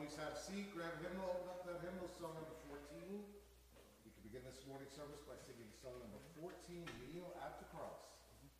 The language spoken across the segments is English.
Please have a seat, grab a hymnal, open up that hymnal, song number 14. We can begin this morning service by singing song number 14, Kneel at the Cross.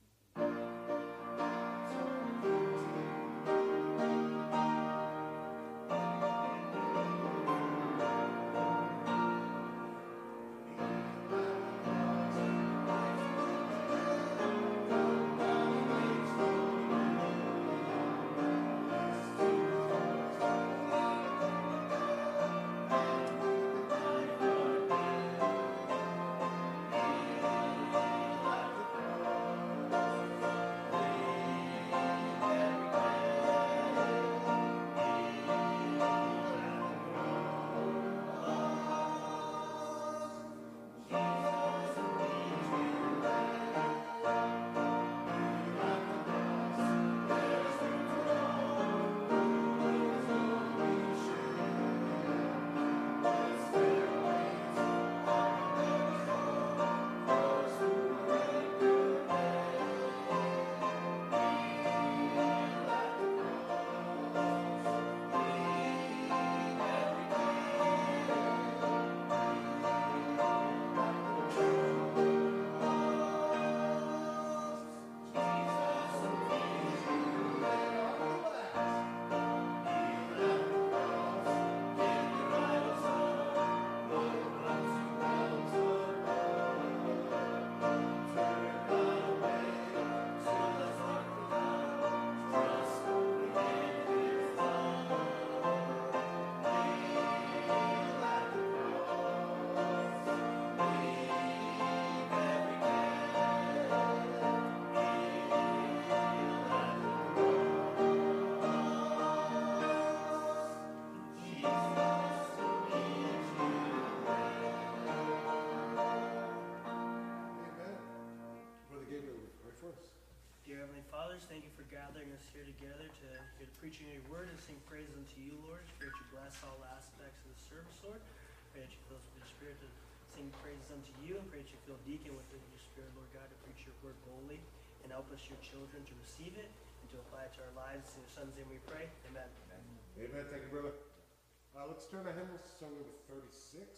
Thank you for gathering us here together to hear the preaching of your word and sing praise unto you, Lord. Pray that you bless all aspects of the service, Lord. Pray that you fill us with your spirit to sing praises unto you, and pray that you fill Deacon with your spirit, Lord God, to preach your word boldly, and help us, your children, to receive it and to apply it to our lives. In your son's name we pray. Amen. Amen. Thank you, brother. Let's turn our hymnals to song number 36.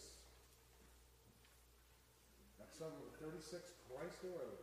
That's song number 36, Christ Arose.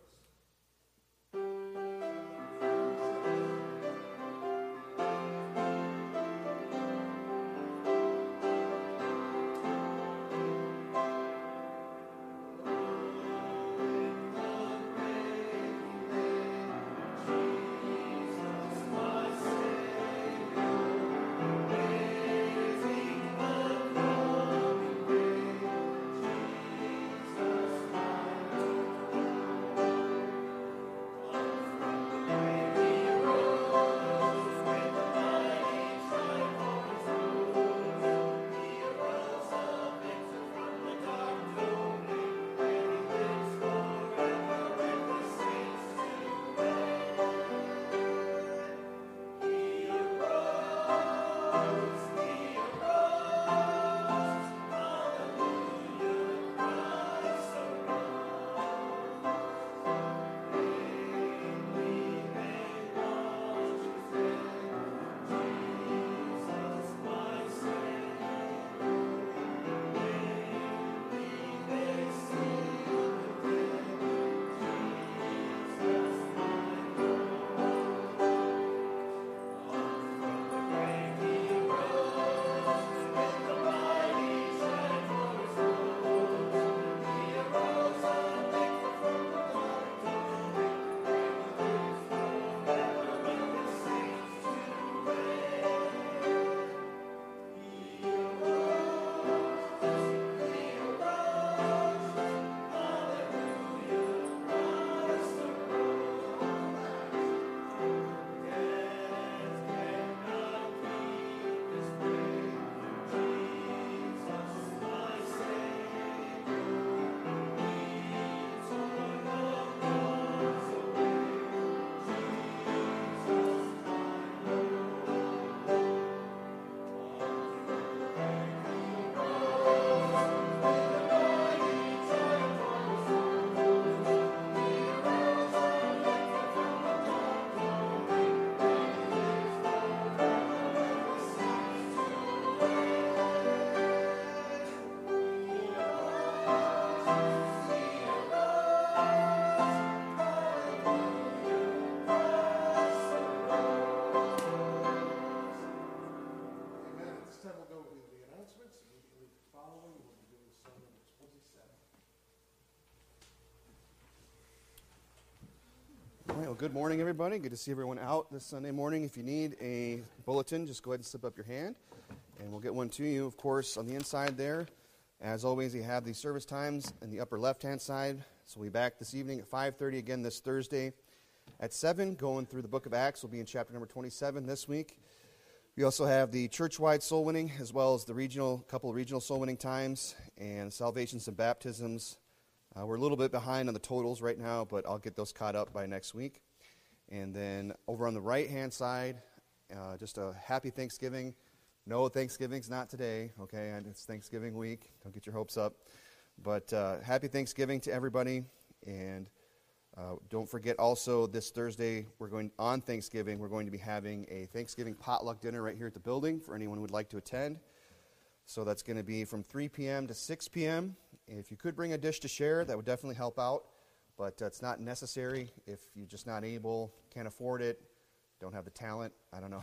Well, good morning, everybody. Good to see everyone out this Sunday morning. If you need a bulletin, just go ahead and slip up your hand, and we'll get one to you. Of course, on the inside there, as always, you have the service times in the upper left-hand side. So we'll be back this evening at 5:30 again this Thursday. At 7, going through the book of Acts. We'll be in chapter number 27 this week. We also have the church-wide soul winning, as well as the couple of regional soul winning times, and salvations and baptisms. We're a little bit behind on the totals right now, but I'll get those caught up by next week. And then over on the right-hand side, just a happy Thanksgiving. No, Thanksgiving's not today, okay? And it's Thanksgiving week. Don't get your hopes up. But happy Thanksgiving to everybody. And don't forget also this Thursday, on Thanksgiving, we're going to be having a Thanksgiving potluck dinner right here at the building for anyone who would like to attend. So that's going to be from 3 p.m. to 6 p.m. If you could bring a dish to share, that would definitely help out. But it's not necessary if you're just not able, can't afford it, don't have the talent, I don't know.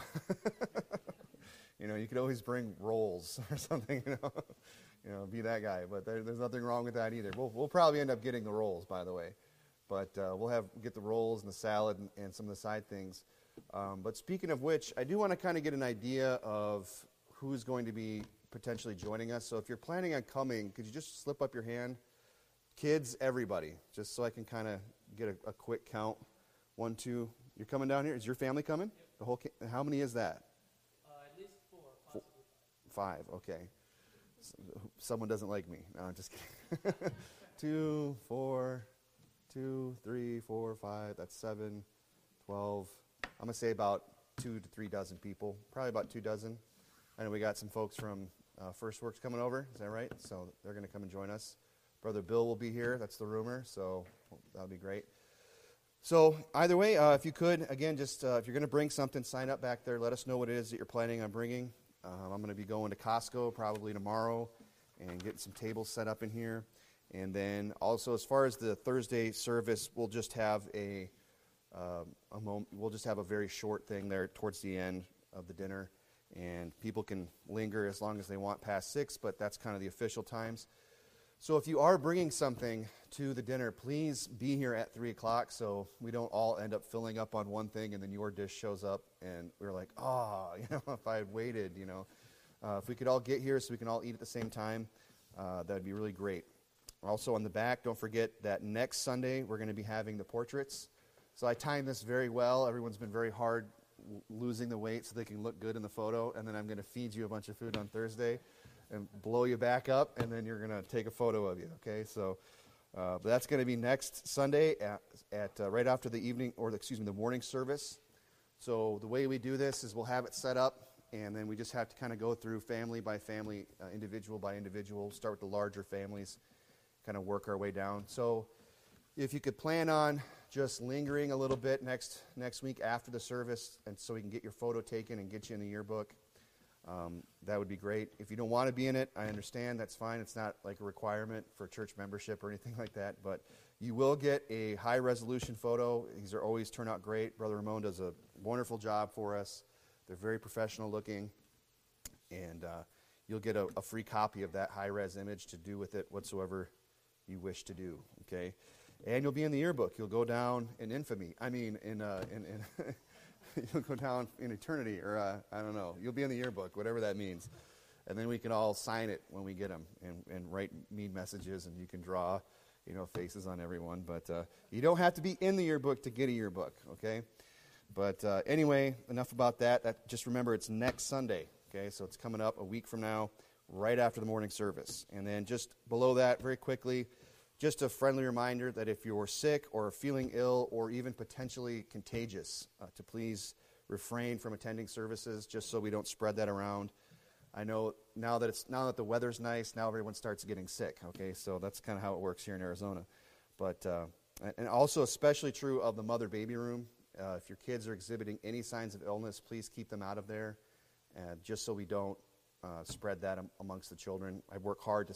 You could always bring rolls or something, be that guy. But there's nothing wrong with that either. We'll probably end up getting the rolls, by the way. But we'll get the rolls and the salad and some of the side things. But speaking of which, I do want to kind of get an idea of who's going to be potentially joining us. So if you're planning on coming, could you just slip up your hand? Kids, everybody, just so I can kind of get a quick count. 1, 2. You're coming down here? Is your family coming? Yep. The whole. How many is that? At least 4, possibly 5. Okay. Someone doesn't like me. No, I'm just kidding. 2, 4, 2, 3, 4, 5. That's 7, 12. I'm gonna say about 2 to 3 dozen people. Probably about 2 dozen. I know we got some folks from First Works coming over. Is that right? So they're going to come and join us. Brother Bill will be here. That's the rumor. So that'll be great. So either way, if you could, again, just if you're going to bring something, sign up back there. Let us know what it is that you're planning on bringing. I'm going to be going to Costco probably tomorrow and getting some tables set up in here. And then also, as far as the Thursday service, we'll just have a moment. We'll just have a very short thing there towards the end of the dinner. And people can linger as long as they want past 6, but that's kind of the official times. So if you are bringing something to the dinner, please be here at 3 o'clock so we don't all end up filling up on one thing and then your dish shows up and we're like, if I had waited, if we could all get here so we can all eat at the same time, that would be really great. Also on the back, don't forget that next Sunday we're going to be having the portraits. So I timed this very well. Everyone's been very hard losing the weight so they can look good in the photo, and then I'm going to feed you a bunch of food on Thursday and blow you back up, and then you're going to take a photo of you, okay? So but that's going to be next Sunday at right after the morning service. So the way we do this is we'll have it set up, and then we just have to kind of go through family by family, individual by individual, start with the larger families, kind of work our way down. So if you could plan on just lingering a little bit next week after the service, and so we can get your photo taken and get you in the yearbook, that would be great. If you don't want to be in it, I understand. That's fine. It's not like a requirement for church membership or anything like that, but you will get a high-resolution photo. These always turn out great. Brother Ramon does a wonderful job for us. They're very professional looking, and you'll get a free copy of that high-res image to do with it whatsoever you wish to do, okay? And you'll be in the yearbook. You'll go down in infamy. You'll go down in eternity, or I don't know. You'll be in the yearbook, whatever that means. And then we can all sign it when we get them and write mean messages, and you can draw, faces on everyone. But you don't have to be in the yearbook to get a yearbook, okay? But anyway, enough about that. Just remember, it's next Sunday, okay? So it's coming up a week from now, right after the morning service. And then just below that, very quickly, just a friendly reminder that if you're sick or feeling ill or even potentially contagious, to please refrain from attending services just so we don't spread that around. I know now that the weather's nice, now everyone starts getting sick, okay? So that's kind of how it works here in Arizona. But and also especially true of the mother-baby room. If your kids are exhibiting any signs of illness, please keep them out of there, just so we don't spread that amongst the children. I work hard to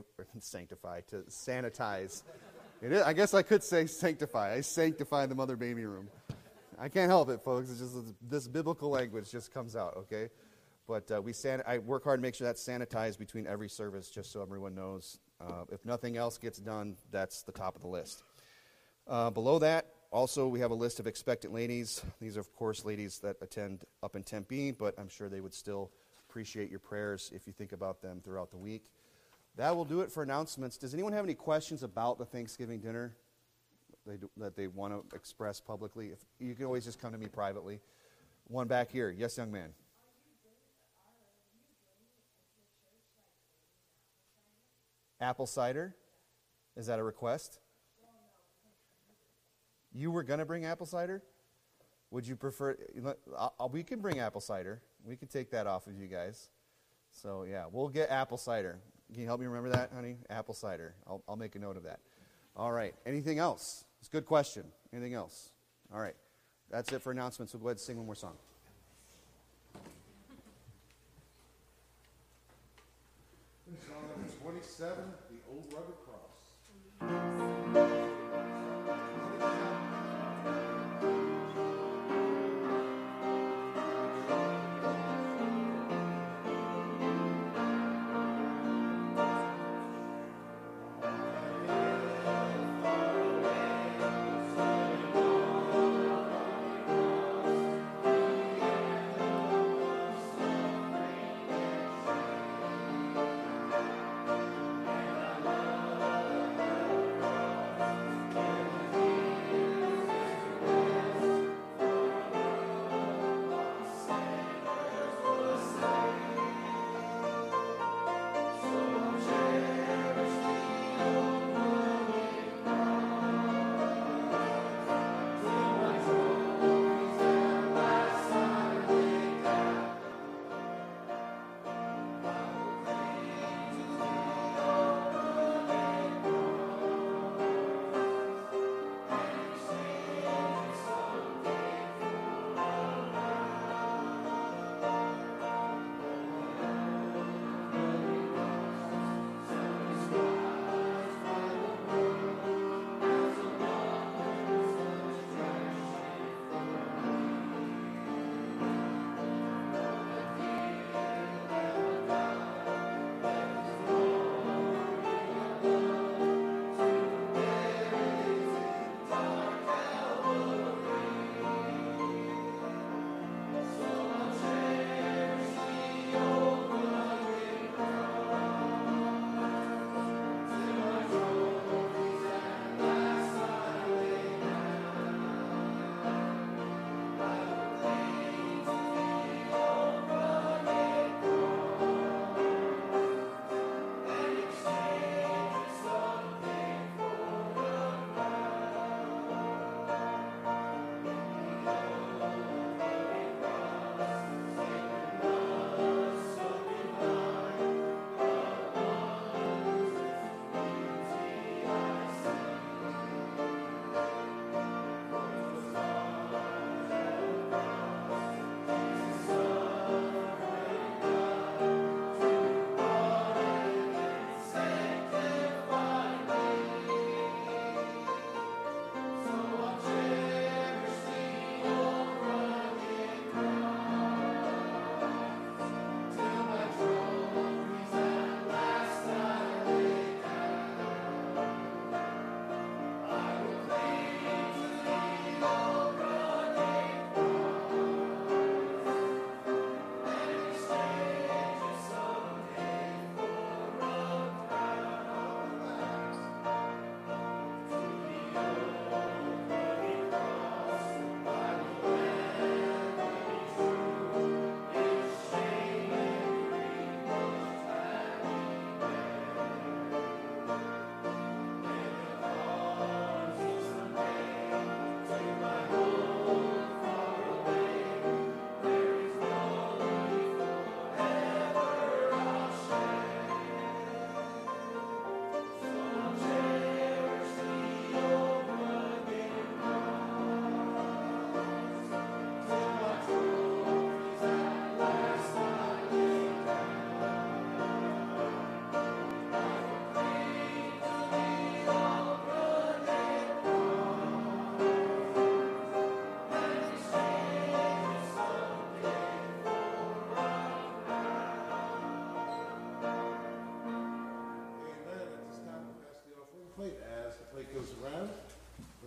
sanitize. I guess I could say sanctify. I sanctify the mother-baby room. I can't help it, folks. It's just this biblical language just comes out, okay? But I work hard to make sure that's sanitized between every service, just so everyone knows. If nothing else gets done, that's the top of the list. Below that, Also, we have a list of expectant ladies. These are, of course, ladies that attend up in Tempe, but I'm sure they would still appreciate your prayers if you think about them throughout the week. That will do it for announcements. Does anyone have any questions about the Thanksgiving dinner that they want to express publicly? If, you can always just come to me privately. One back here. Yes, young man. Apple cider? Is that a request? You were going to bring apple cider? Would you prefer? We can bring apple cider. We can take that off of you guys. So, yeah, we'll get apple cider. Can you help me remember that, honey? Apple cider. I'll make a note of that. All right. Anything else? It's a good question. Anything else? All right. That's it for announcements. We'll go ahead and sing one more song. Song number 27, The Old Rugged Cross.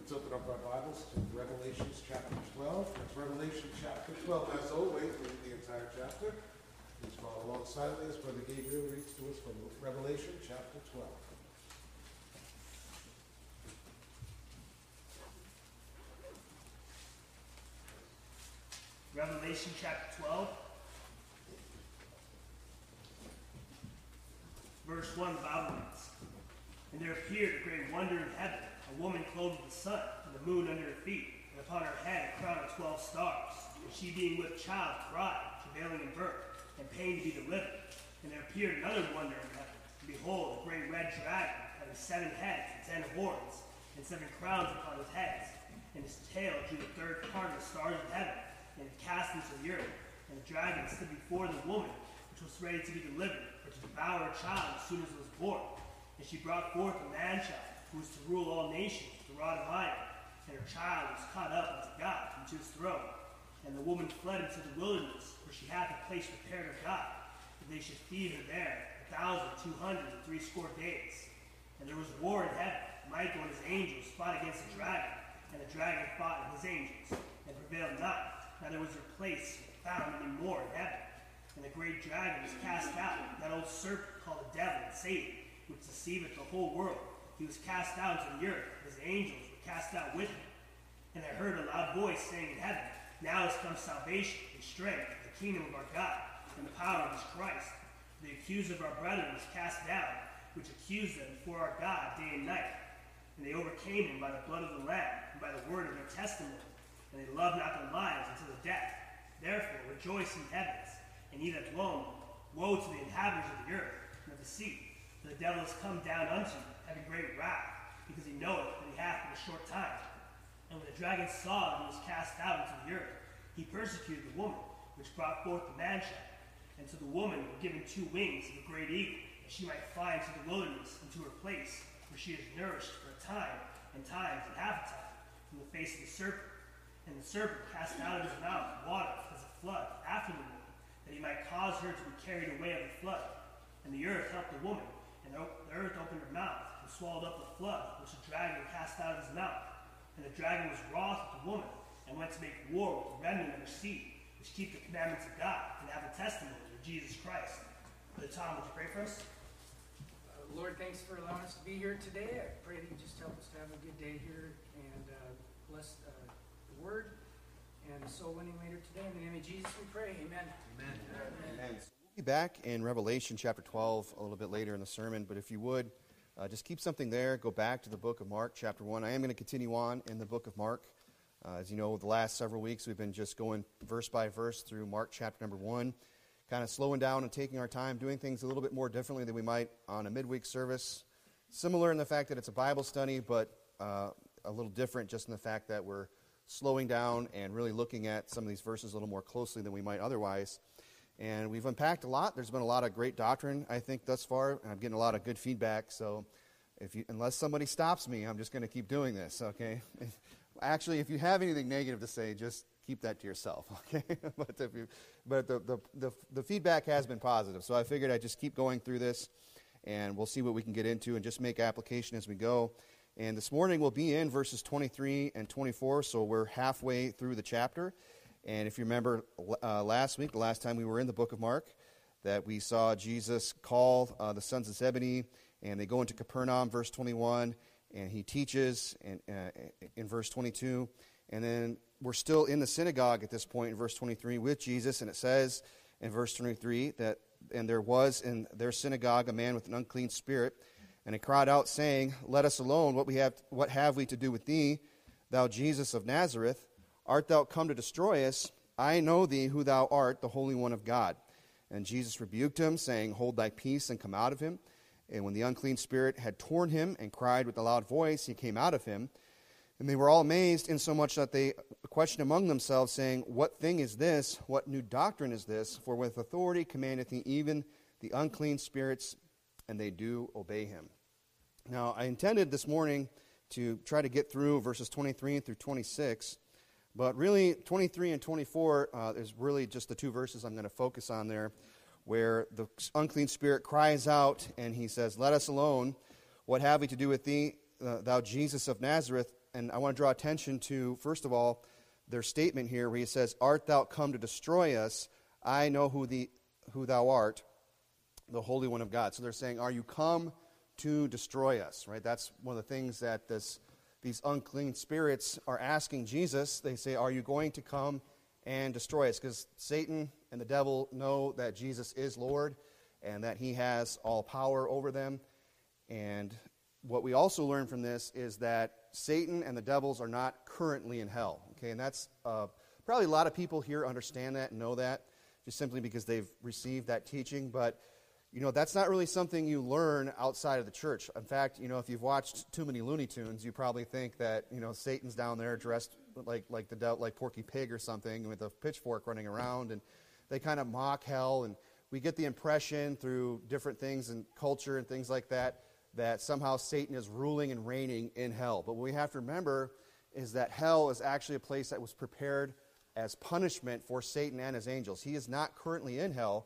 Let's open up our Bibles to Revelation chapter 12. That's Revelation chapter 12. As always, read the entire chapter. Please follow along silently as Brother Gabriel reads to us from Revelation chapter 12. Revelation chapter 12, verse 1, the Bible reads, "And there appeared a great wonder in heaven, a woman clothed with the sun, and the moon under her feet, and upon her head a crown of 12 stars. And she being with child cried, travailing in birth, and pain to be delivered. And there appeared another wonder in heaven, and behold, a great red dragon, having 7 heads and 10 horns, and 7 crowns upon his heads. And his tail drew the third part of the stars of heaven, and it cast into the earth. And the dragon stood before the woman, which was ready to be delivered, for to devour her child as soon as it was born. And she brought forth a man-child, who was to rule all nations with a rod of iron. And her child was caught up unto God, into his throne. And the woman fled into the wilderness, where she hath a place prepared of God, that they should feed her there 1,260 days. And there was war in heaven. Michael and his angels fought against the dragon, and the dragon fought and his angels, and prevailed not. Neither was there place found any more in heaven. And the great dragon was cast out, that old serpent called the devil and Satan, which deceiveth the whole world. He was cast out into the earth, and his angels were cast out with him. And I heard a loud voice saying in heaven, Now is come salvation and strength, the kingdom of our God, and the power of his Christ. For the accuser of our brethren was cast down, which accused them before our God day and night. And they overcame him by the blood of the Lamb, and by the word of their testimony. And they loved not their lives unto the death. Therefore rejoice in heavens, and ye that dwell in them. Woe to the inhabitants of the earth and of the sea. For the devil is come down unto you, having great wrath, because he knoweth that he hath but a short time. And when the dragon saw that he was cast out into the earth, he persecuted the woman, which brought forth the man-child. And to the woman were given 2 wings of a great eagle, that she might fly into the wilderness, into her place, where she is nourished for a time, and times, and half a time, from the face of the serpent. And the serpent cast out of his mouth water as a flood after the woman, that he might cause her to be carried away of the flood. And the earth helped the woman, and the earth opened her mouth, and swallowed up the flood, which the dragon cast out of his mouth. And the dragon was wroth with the woman, and went to make war with the remnant of her seed, which keep the commandments of God, and have a testimony of Jesus Christ. Brother Tom, would you pray for us? Lord, thanks for allowing us to be here today. I pray that you just help us to have a good day here, and bless the word and soul winning later today. In the name of Jesus we pray. Amen. Amen. Amen. So we'll be back in Revelation chapter 12 a little bit later in the sermon, but if you would, just keep something there. Go back to the book of Mark chapter 1. I am going to continue on in the book of Mark. As you know, the last several weeks we've been just going verse by verse through Mark chapter number 1, kind of slowing down and taking our time, doing things a little bit more differently than we might on a midweek service. Similar in the fact that it's a Bible study, but a little different just in the fact that we're slowing down and really looking at some of these verses a little more closely than we might otherwise. And we've unpacked a lot. There's been a lot of great doctrine, I think, thus far, and I'm getting a lot of good feedback. So unless somebody stops me, I'm just going to keep doing this, okay? Actually, if you have anything negative to say, just keep that to yourself, okay? but the feedback has been positive, so I figured I'd just keep going through this, and we'll see what we can get into and just make application as we go. And this morning we'll be in verses 23 and 24, so we're halfway through the chapter. And if you remember last week, the last time we were in the book of Mark, that we saw Jesus call the sons of Zebedee, and they go into Capernaum, verse 21, and he teaches in verse 22. And then we're still in the synagogue at this point in verse 23 with Jesus, and it says in verse 23 that, and there was in their synagogue a man with an unclean spirit, and he cried out, saying, Let us alone, what have we to do with thee, thou Jesus of Nazareth? Art thou come to destroy us? I know thee who thou art, the Holy One of God. And Jesus rebuked him, saying, Hold thy peace, and come out of him. And when the unclean spirit had torn him and cried with a loud voice, he came out of him. And they were all amazed, insomuch that they questioned among themselves, saying, What thing is this? What new doctrine is this? For with authority commandeth he even the unclean spirits, and they do obey him. Now, I intended this morning to try to get through verses 23 through 26, but really 23 and 24 is really just the 2 verses I'm going to focus on there, where the unclean spirit cries out, and he says, Let us alone. What have we to do with thee, thou Jesus of Nazareth? and I want to draw attention to, first of all, their statement here where he says, "Art thou come to destroy us? I know who thou art, the Holy One of God." So they're saying, are you come to destroy us? Right? That's one of the things that these unclean spirits are asking Jesus. They say, are you going to come and destroy us? Because Satan and the devil know that Jesus is Lord and that he has all power over them. And what we also learn from this is that Satan and the devils are not currently in hell. Okay, and that's probably a lot of people here understand that and know that, just simply because they've received that teaching. But that's not really something you learn outside of the church. In fact, if you've watched too many Looney Tunes, you probably think that Satan's down there dressed like the devil, like Porky Pig or something, with a pitchfork running around, and they kind of mock hell. And we get the impression through different things and culture and things like that somehow Satan is ruling and reigning in hell. But what we have to remember is that hell is actually a place that was prepared as punishment for Satan and his angels. He is not currently in hell.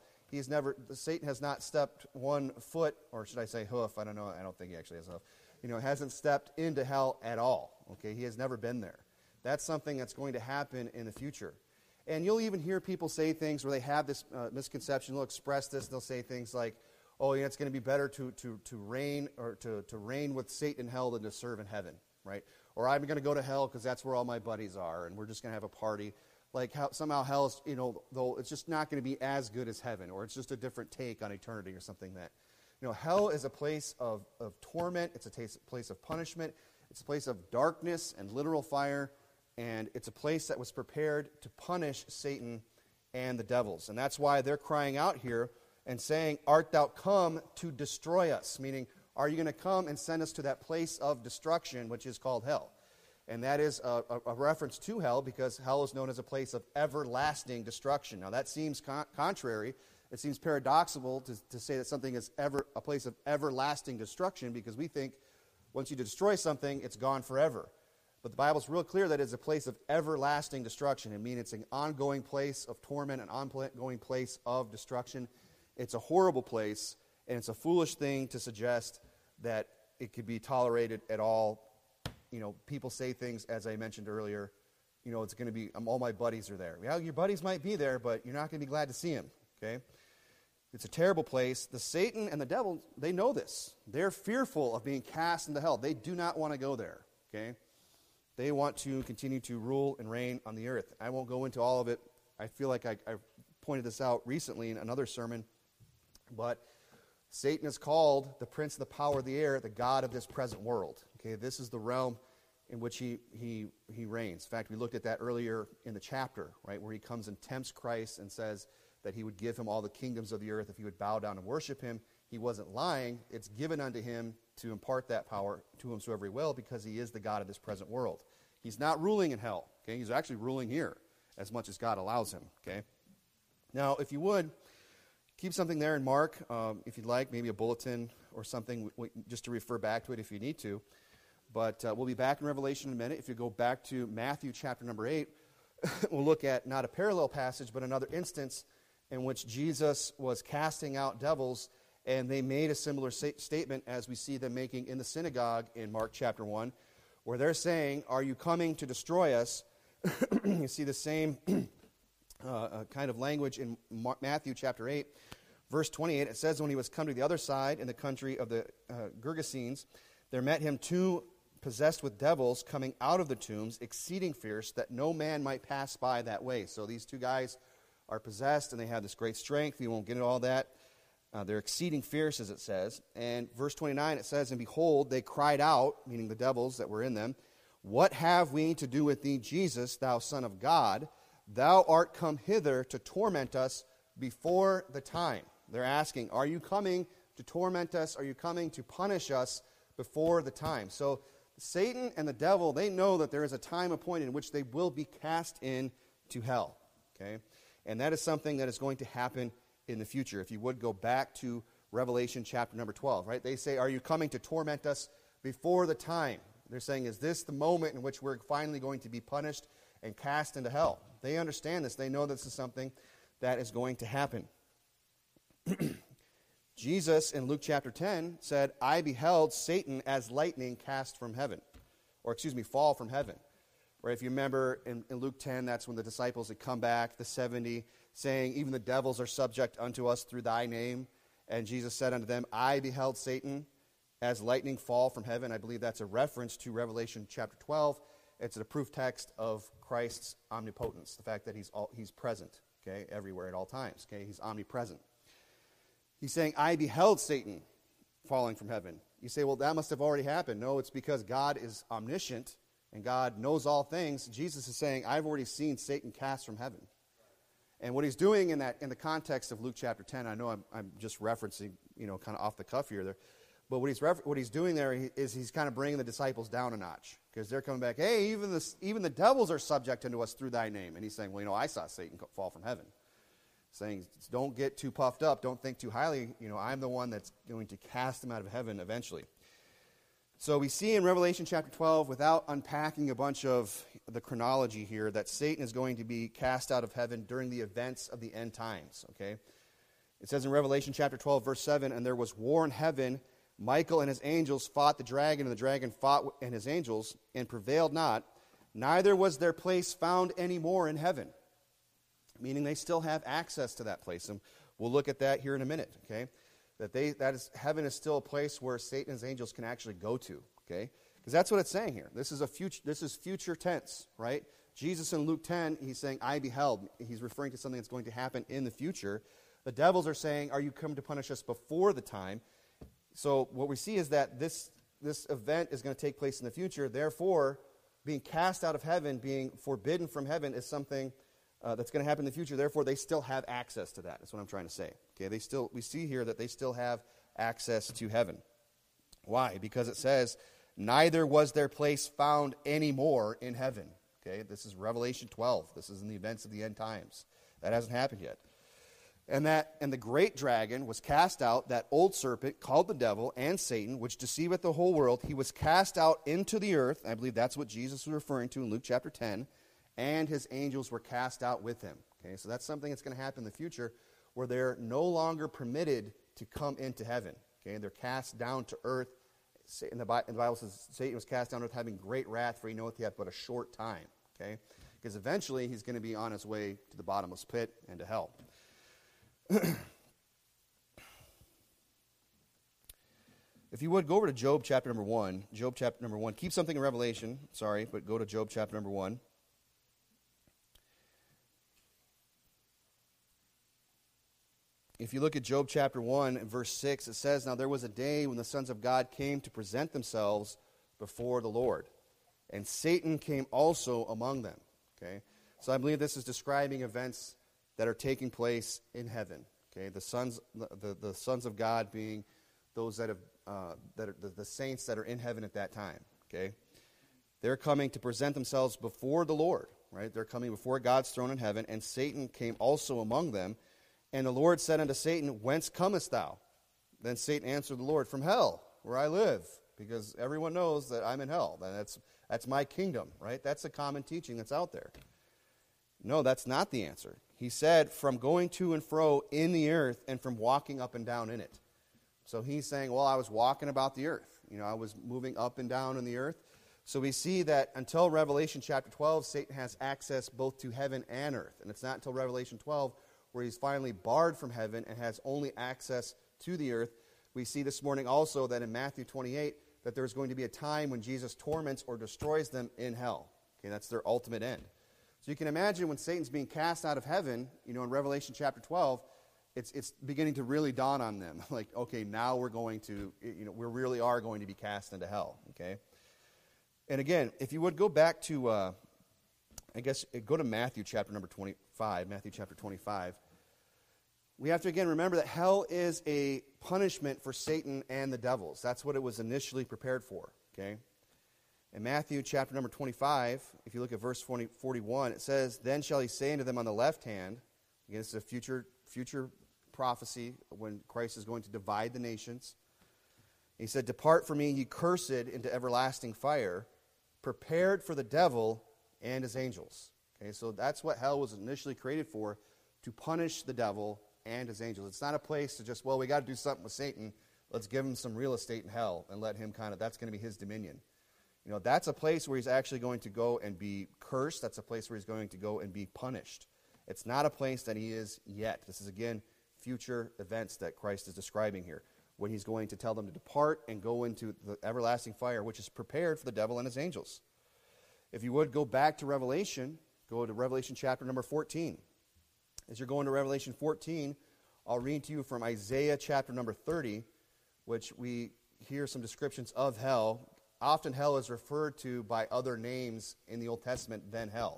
Satan has not stepped one foot, or should I say hoof? I don't know. I don't think he actually has a hoof. Hasn't stepped into hell at all. Okay, he has never been there. That's something that's going to happen in the future. And you'll even hear people say things where they have this misconception. They'll express this. They'll say things like, "Oh, it's going to be better to reign or to reign with Satan in hell than to serve in heaven," right? Or I'm going to go to hell because that's where all my buddies are, and we're just going to have a party. Like how somehow hell is, though it's just not going to be as good as heaven, or it's just a different take on eternity or something that, hell is a place of torment. It's a place of punishment. It's a place of darkness and literal fire, and it's a place that was prepared to punish Satan and the devils. And that's why they're crying out here and saying, "Art thou come to destroy us?" Meaning, are you going to come and send us to that place of destruction, which is called hell? And that is a reference to hell, because hell is known as a place of everlasting destruction. Now, that seems contrary. It seems paradoxical to say that something is a place of everlasting destruction, because we think once you destroy something, it's gone forever. But the Bible's real clear that it's a place of everlasting destruction. It means it's an ongoing place of torment, an ongoing place of destruction. It's a horrible place, and it's a foolish thing to suggest that it could be tolerated at all. People say things, as I mentioned earlier, it's going to be, all my buddies are there. Well, your buddies might be there, but you're not going to be glad to see them, okay? It's a terrible place. The Satan and the devil, they know this. They're fearful of being cast into hell. They do not want to go there, okay? They want to continue to rule and reign on the earth. I won't go into all of it. I feel like I pointed this out recently in another sermon, but Satan is called the prince of the power of the air, the god of this present world. Okay, this is the realm in which he reigns. In fact, we looked at that earlier in the chapter, right, where he comes and tempts Christ and says that he would give him all the kingdoms of the earth if he would bow down and worship him. He wasn't lying. It's given unto him to impart that power to whomsoever he will, because he is the god of this present world. He's not ruling in hell. Okay, he's actually ruling here as much as God allows him. Okay, now if you would, keep something there in Mark, if you'd like, maybe a bulletin or something, just to refer back to it if you need to. But we'll be back in Revelation in a minute. If you go back to Matthew chapter number 8, we'll look at not a parallel passage, but another instance in which Jesus was casting out devils, and they made a similar statement as we see them making in the synagogue in Mark chapter 1, where they're saying, "Are you coming to destroy us?" You see the same kind of language in Matthew chapter 8, verse 28. It says, "When he was come to the other side in the country of the Gergesenes, there met him two possessed with devils coming out of the tombs, exceeding fierce, that no man might pass by that way." So these two guys are possessed, and they have this great strength. We won't get into all that. They're exceeding fierce, as it says. And verse 29, it says, "And behold, they cried out," meaning the devils that were in them, "What have we to do with thee, Jesus, thou Son of God? Thou art come hither to torment us before the time." They're asking, are you coming to torment us? Are you coming to punish us before the time? So Satan and the devil, they know that there is a time appointed in which they will be cast into hell. Okay? And that is something that is going to happen in the future. If you would go back to Revelation chapter number 12, right? They say, "Are you coming to torment us before the time?" They're saying, is this the moment in which we're finally going to be punished and cast into hell? They understand this. They know this is something that is going to happen. Jesus in Luke chapter 10 said, "I beheld Satan as lightning cast from heaven." fall from heaven. Right? If you remember in Luke 10, that's when the disciples had come back, the 70, saying, even the devils are subject unto us through thy name. And Jesus said unto them, I beheld Satan as lightning fall from heaven. I believe that's a reference to Revelation chapter 12. It's a proof text of Christ's omnipotence, the fact that he's present, okay, everywhere at all times. Okay, he's omnipresent. He's saying, I beheld Satan falling from heaven. You say, well, that must have already happened. No, it's because God is omniscient and God knows all things. Jesus is saying, I've already seen Satan cast from heaven. And what he's doing in the context of Luke chapter 10, I know I'm just referencing, kind of off the cuff here, but what he's doing there is he's kind of bringing the disciples down a notch, because they're coming back, hey, even the devils are subject unto us through thy name. And he's saying, well, I saw Satan fall from heaven. Saying, don't get too puffed up, don't think too highly, I'm the one that's going to cast him out of heaven eventually. So we see in Revelation chapter 12, without unpacking a bunch of the chronology here, that Satan is going to be cast out of heaven during the events of the end times, okay? It says in Revelation chapter 12, verse 7, and there was war in heaven. Michael and his angels fought the dragon, and the dragon fought and his angels, and prevailed not. Neither was their place found any more in heaven. Meaning they still have access to that place. And we'll look at that here in a minute, okay? Heaven is still a place where Satan and his angels can actually go to, okay? Because that's what it's saying here. This is future tense, right? Jesus in Luke 10, he's saying, I beheld. He's referring to something that's going to happen in the future. The devils are saying, are you come to punish us before the time? So what we see is that this event is going to take place in the future. Therefore, being cast out of heaven, being forbidden from heaven is something that's going to happen in the future. Therefore, they still have access to that. That's what I'm trying to say. Okay, we see here that they still have access to heaven. Why? Because it says, neither was their place found any more in heaven. Okay, this is Revelation 12. This is in the events of the end times. That hasn't happened yet. And the great dragon was cast out, that old serpent called the devil and Satan, which deceiveth the whole world. He was cast out into the earth. I believe that's what Jesus was referring to in Luke chapter 10. And his angels were cast out with him. Okay, so that's something that's going to happen in the future, where they're no longer permitted to come into heaven. Okay, they're cast down to earth. And the Bible says Satan was cast down to earth having great wrath, for he knoweth he hath but a short time. Okay, because eventually he's going to be on his way to the bottomless pit and to hell. If you would, go over to Job chapter number 1. Job chapter number 1. Keep something in Revelation, but go to Job chapter number 1. If you look at Job chapter 1 and verse 6, it says, now there was a day when the sons of God came to present themselves before the Lord, and Satan came also among them. Okay, so I believe this is describing events that are taking place in heaven. Okay, the sons of God being those that are the saints that are in heaven at that time. Okay, they're coming to present themselves before the Lord. Right, they're coming before God's throne in heaven, and Satan came also among them. And the Lord said unto Satan, whence comest thou? Then Satan answered the Lord, from hell, where I live, because everyone knows that I'm in hell. That's my kingdom, right? That's a common teaching that's out there. No, that's not the answer. He said, from going to and fro in the earth and from walking up and down in it. So he's saying, well, I was walking about the earth. I was moving up and down in the earth. So we see that until Revelation chapter 12, Satan has access both to heaven and earth. And it's not until Revelation 12 where he's finally barred from heaven and has only access to the earth. We see this morning also that in Matthew 28 that there's going to be a time when Jesus torments or destroys them in hell. Okay, that's their ultimate end. So you can imagine when Satan's being cast out of heaven, in Revelation chapter 12, it's beginning to really dawn on them. Like, okay, now we're going to, we really are going to be cast into hell. Okay? And again, if you would go back to, go to Matthew chapter number 25, Matthew chapter 25. We have to again remember that hell is a punishment for Satan and the devils. That's what it was initially prepared for, okay? In Matthew chapter number 25, if you look at verse 41, it says, then shall he say unto them on the left hand, again, this is a future prophecy when Christ is going to divide the nations. He said, depart from me, ye cursed, into everlasting fire, prepared for the devil and his angels. Okay, so that's what hell was initially created for, to punish the devil and his angels. It's not a place to just, we got to do something with Satan. Let's give him some real estate in hell and let him that's going to be his dominion. That's a place where he's actually going to go and be cursed. That's a place where he's going to go and be punished. It's not a place that he is yet. This is, again, future events that Christ is describing here, when he's going to tell them to depart and go into the everlasting fire, which is prepared for the devil and his angels. If you would, go back to Revelation. Go to Revelation chapter number 14. As you're going to Revelation 14, I'll read to you from Isaiah chapter number 30, which we hear some descriptions of hell. Often hell is referred to by other names in the Old Testament than hell.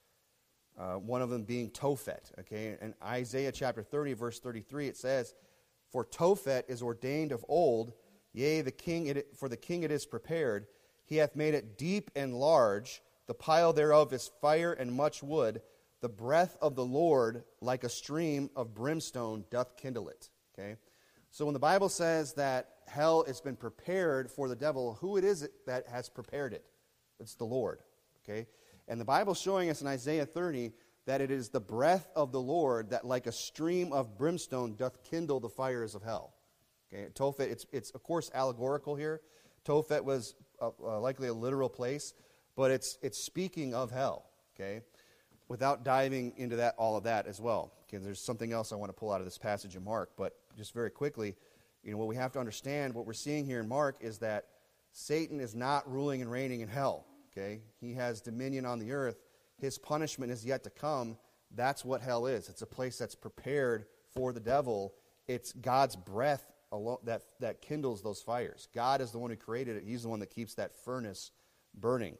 One of them being Tophet. Okay, in Isaiah chapter 30, verse 33, it says, "For Tophet is ordained of old, yea, for the king it is prepared. He hath made it deep and large. The pile thereof is fire and much wood. The breath of the Lord, like a stream of brimstone, doth kindle it." Okay, so when the Bible says that hell has been prepared for the devil, who it is that has prepared it? It's the Lord. Okay, and the Bible's showing us in Isaiah 30 that it is the breath of the Lord that, like a stream of brimstone, doth kindle the fires of hell. Okay, Tophet, it's of course allegorical here. Tophet was likely a literal place, but it's speaking of hell. Okay, without diving into all of that as well. Okay, there's something else I want to pull out of this passage in Mark, but just very quickly, what we have to understand, what we're seeing here in Mark is that Satan is not ruling and reigning in hell. Okay, he has dominion on the earth. His punishment is yet to come. That's what hell is. It's a place that's prepared for the devil. It's God's breath that kindles those fires. God is the one who created it. He's the one that keeps that furnace burning.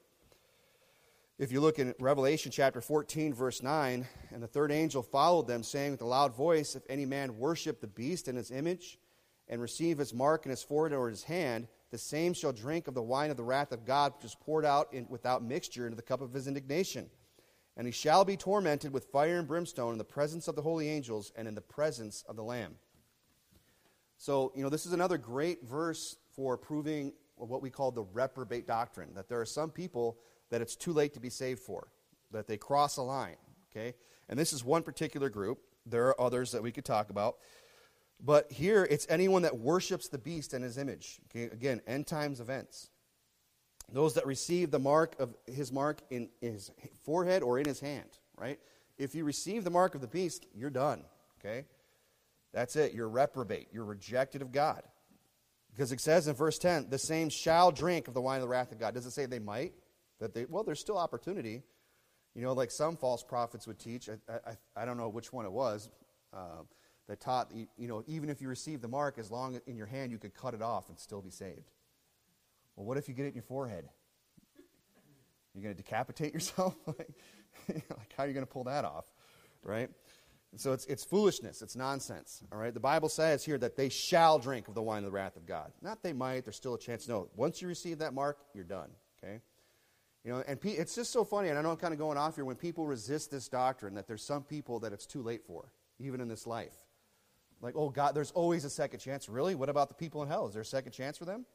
If you look in Revelation chapter 14, verse 9, "And the third angel followed them, saying with a loud voice, If any man worship the beast and his image, and receive his mark in his forehead or his hand, the same shall drink of the wine of the wrath of God, which is poured out without mixture into the cup of his indignation. And he shall be tormented with fire and brimstone in the presence of the holy angels and in the presence of the Lamb." So, this is another great verse for proving what we call the reprobate doctrine, that there are some people that it's too late to be saved for, that they cross a line, okay? And this is one particular group. There are others that we could talk about. But here, it's anyone that worships the beast and his image. Okay? Again, end times events. Those that receive the mark of his mark in his forehead or in his hand, right? If you receive the mark of the beast, you're done, okay? That's it. You're reprobate. You're rejected of God. Because it says in verse 10, "The same shall drink of the wine of the wrath of God." Does it say they might? Well, there's still opportunity. Like some false prophets would teach. I don't know which one it was that taught, even if you receive the mark, as long in your hand, you could cut it off and still be saved. Well, what if you get it in your forehead? You're going to decapitate yourself? How are you going to pull that off, right? And so it's foolishness. It's nonsense, all right? The Bible says here that they shall drink of the wine of the wrath of God. Not they might. There's still a chance. No, once you receive that mark, you're done, okay? And it's just so funny, and I know I'm kind of going off here, when people resist this doctrine, that there's some people that it's too late for, even in this life. Like, oh, God, there's always a second chance. Really? What about the people in hell? Is there a second chance for them?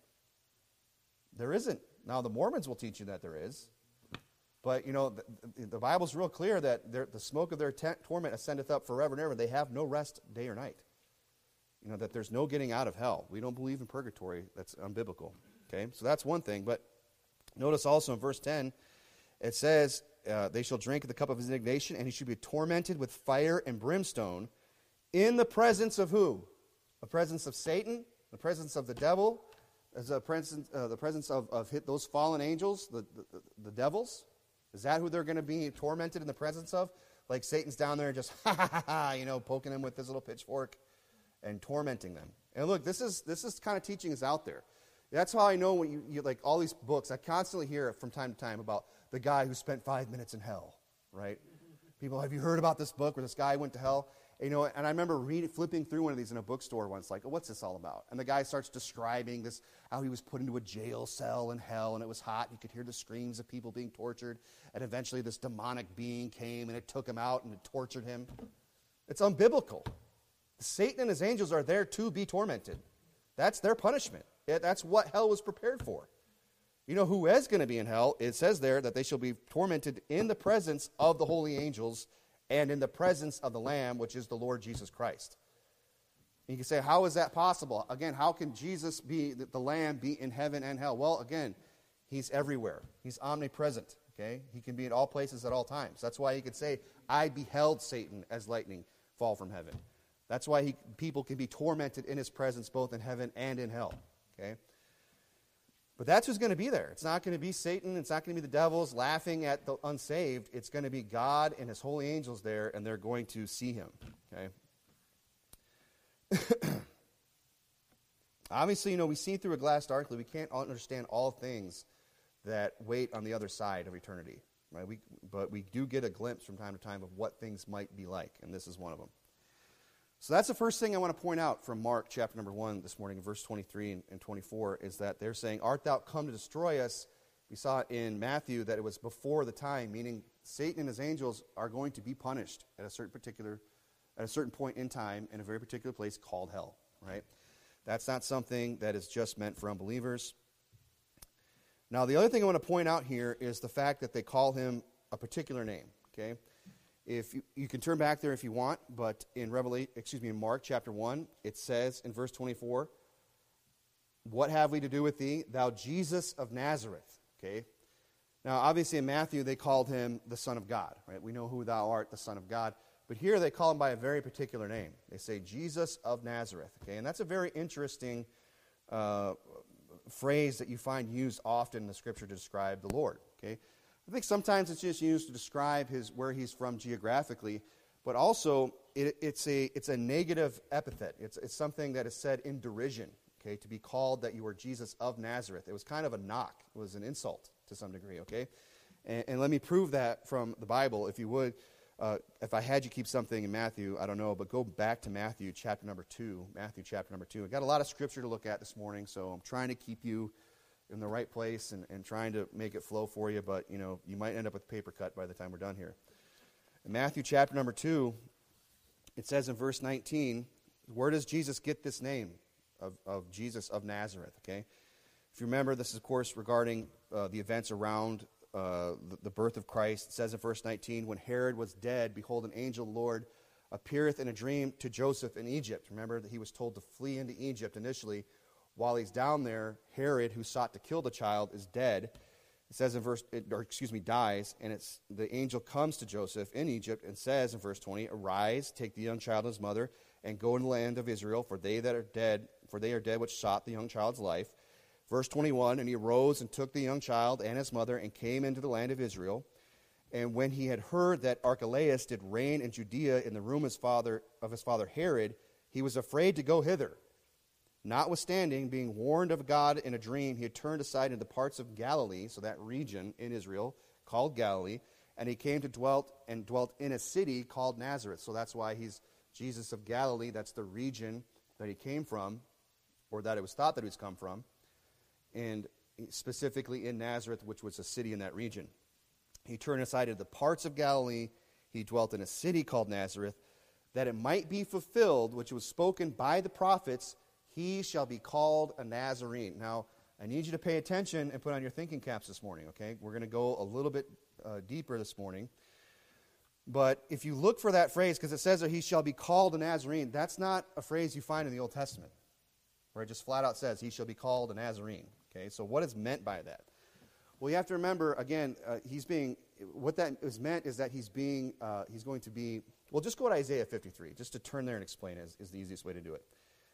There isn't. Now, the Mormons will teach you that there is. But, the Bible's real clear that the smoke of their torment ascendeth up forever and ever. They have no rest day or night. That there's no getting out of hell. We don't believe in purgatory. That's unbiblical. Okay? So that's one thing. But notice also in verse 10, it says, "They shall drink of the cup of his indignation, and he shall be tormented with fire and brimstone in the presence of" who? The presence of Satan, the presence of the devil, as the presence of those fallen angels, the devils. Is that who they're going to be tormented in the presence of? Like Satan's down there just poking them with his little pitchfork and tormenting them. And look, this is kind of teaching is out there. That's how I know when you like all these books. I constantly hear it from time to time about the guy who spent 5 minutes in hell, right? People, have you heard about this book where this guy went to hell? And I remember flipping through one of these in a bookstore once, like, oh, what's this all about? And the guy starts describing this, how he was put into a jail cell in hell, and it was hot. You could hear the screams of people being tortured. And eventually this demonic being came, and it took him out, and it tortured him. It's unbiblical. Satan and his angels are there to be tormented. That's their punishment. That's what hell was prepared for. You know who is going to be in hell? It says there that they shall be tormented in the presence of the holy angels and in the presence of the Lamb, which is the Lord Jesus Christ. And you can say, how is that possible? Again, how can Jesus be, the Lamb, be in heaven and hell? Well, again, He's everywhere. He's omnipresent, okay? He can be in all places at all times. That's why he could say, I beheld Satan as lightning fall from heaven. That's why people can be tormented in his presence both in heaven and in hell, okay? But that's who's going to be there. It's not going to be Satan. It's not going to be the devils laughing at the unsaved. It's going to be God and his holy angels there, and they're going to see him, okay? Obviously, we see through a glass darkly. We can't understand all things that wait on the other side of eternity, right? But we do get a glimpse from time to time of what things might be like, and this is one of them. So that's the first thing I want to point out from Mark chapter number 1 this morning, verse 23 and 24, is that they're saying, art thou come to destroy us? We saw in Matthew that it was before the time, meaning Satan and his angels are going to be punished at a certain point in time in a very particular place called hell, right? That's not something that is just meant for unbelievers. Now, the other thing I want to point out here is the fact that they call him a particular name, okay? If you can turn back there if you want, but in Mark chapter 1, it says in verse 24, what have we to do with thee, thou Jesus of Nazareth, okay? Now, obviously in Matthew, they called him the Son of God, right? We know who thou art, the Son of God. But here they call him by a very particular name. They say Jesus of Nazareth, okay? And that's a very interesting phrase that you find used often in the Scripture to describe the Lord, okay? I think sometimes it's just used to describe where he's from geographically, but also it's a negative epithet. It's something that is said in derision, okay, to be called that you are Jesus of Nazareth. It was kind of a knock. It was an insult to some degree, okay? And let me prove that from the Bible, if you would. If I had you keep something in Matthew, I don't know, but go back to Matthew chapter number 2. Matthew chapter number 2. I've got a lot of Scripture to look at this morning, so I'm trying to keep you in the right place and trying to make it flow for you, but, you might end up with a paper cut by the time we're done here. In Matthew chapter number 2, it says in verse 19, where does Jesus get this name of Jesus of Nazareth, okay? If you remember, this is, of course, regarding the events around the birth of Christ. It says in verse 19, when Herod was dead, behold, an angel of the Lord appeareth in a dream to Joseph in Egypt. Remember that he was told to flee into Egypt initially. While he's down there, Herod, who sought to kill the child, is dead. It says in dies, and the angel comes to Joseph in Egypt and says in verse 20, arise, take the young child and his mother, and go in the land of Israel, for they are dead which sought the young child's life. Verse 21, and he arose and took the young child and his mother and came into the land of Israel. And when he had heard that Archelaus did reign in Judea in the room of his father Herod, he was afraid to go hither. Notwithstanding, being warned of God in a dream, he had turned aside into the parts of Galilee, so that region in Israel called Galilee, and he came to dwelt in a city called Nazareth. So that's why he's Jesus of Galilee. That's the region that he came from, or that it was thought that he was come from, and specifically in Nazareth, which was a city in that region. He turned aside into the parts of Galilee. He dwelt in a city called Nazareth, that it might be fulfilled, which was spoken by the prophets, he shall be called a Nazarene. Now, I need you to pay attention and put on your thinking caps this morning, okay? We're going to go a little bit deeper this morning. But if you look for that phrase, because it says that he shall be called a Nazarene, that's not a phrase you find in the Old Testament, where it just flat out says he shall be called a Nazarene, okay? So what is meant by that? Well, you have to remember, again, what that is meant is that he's going to be, well, just go to Isaiah 53, just to turn there and explain it is the easiest way to do it.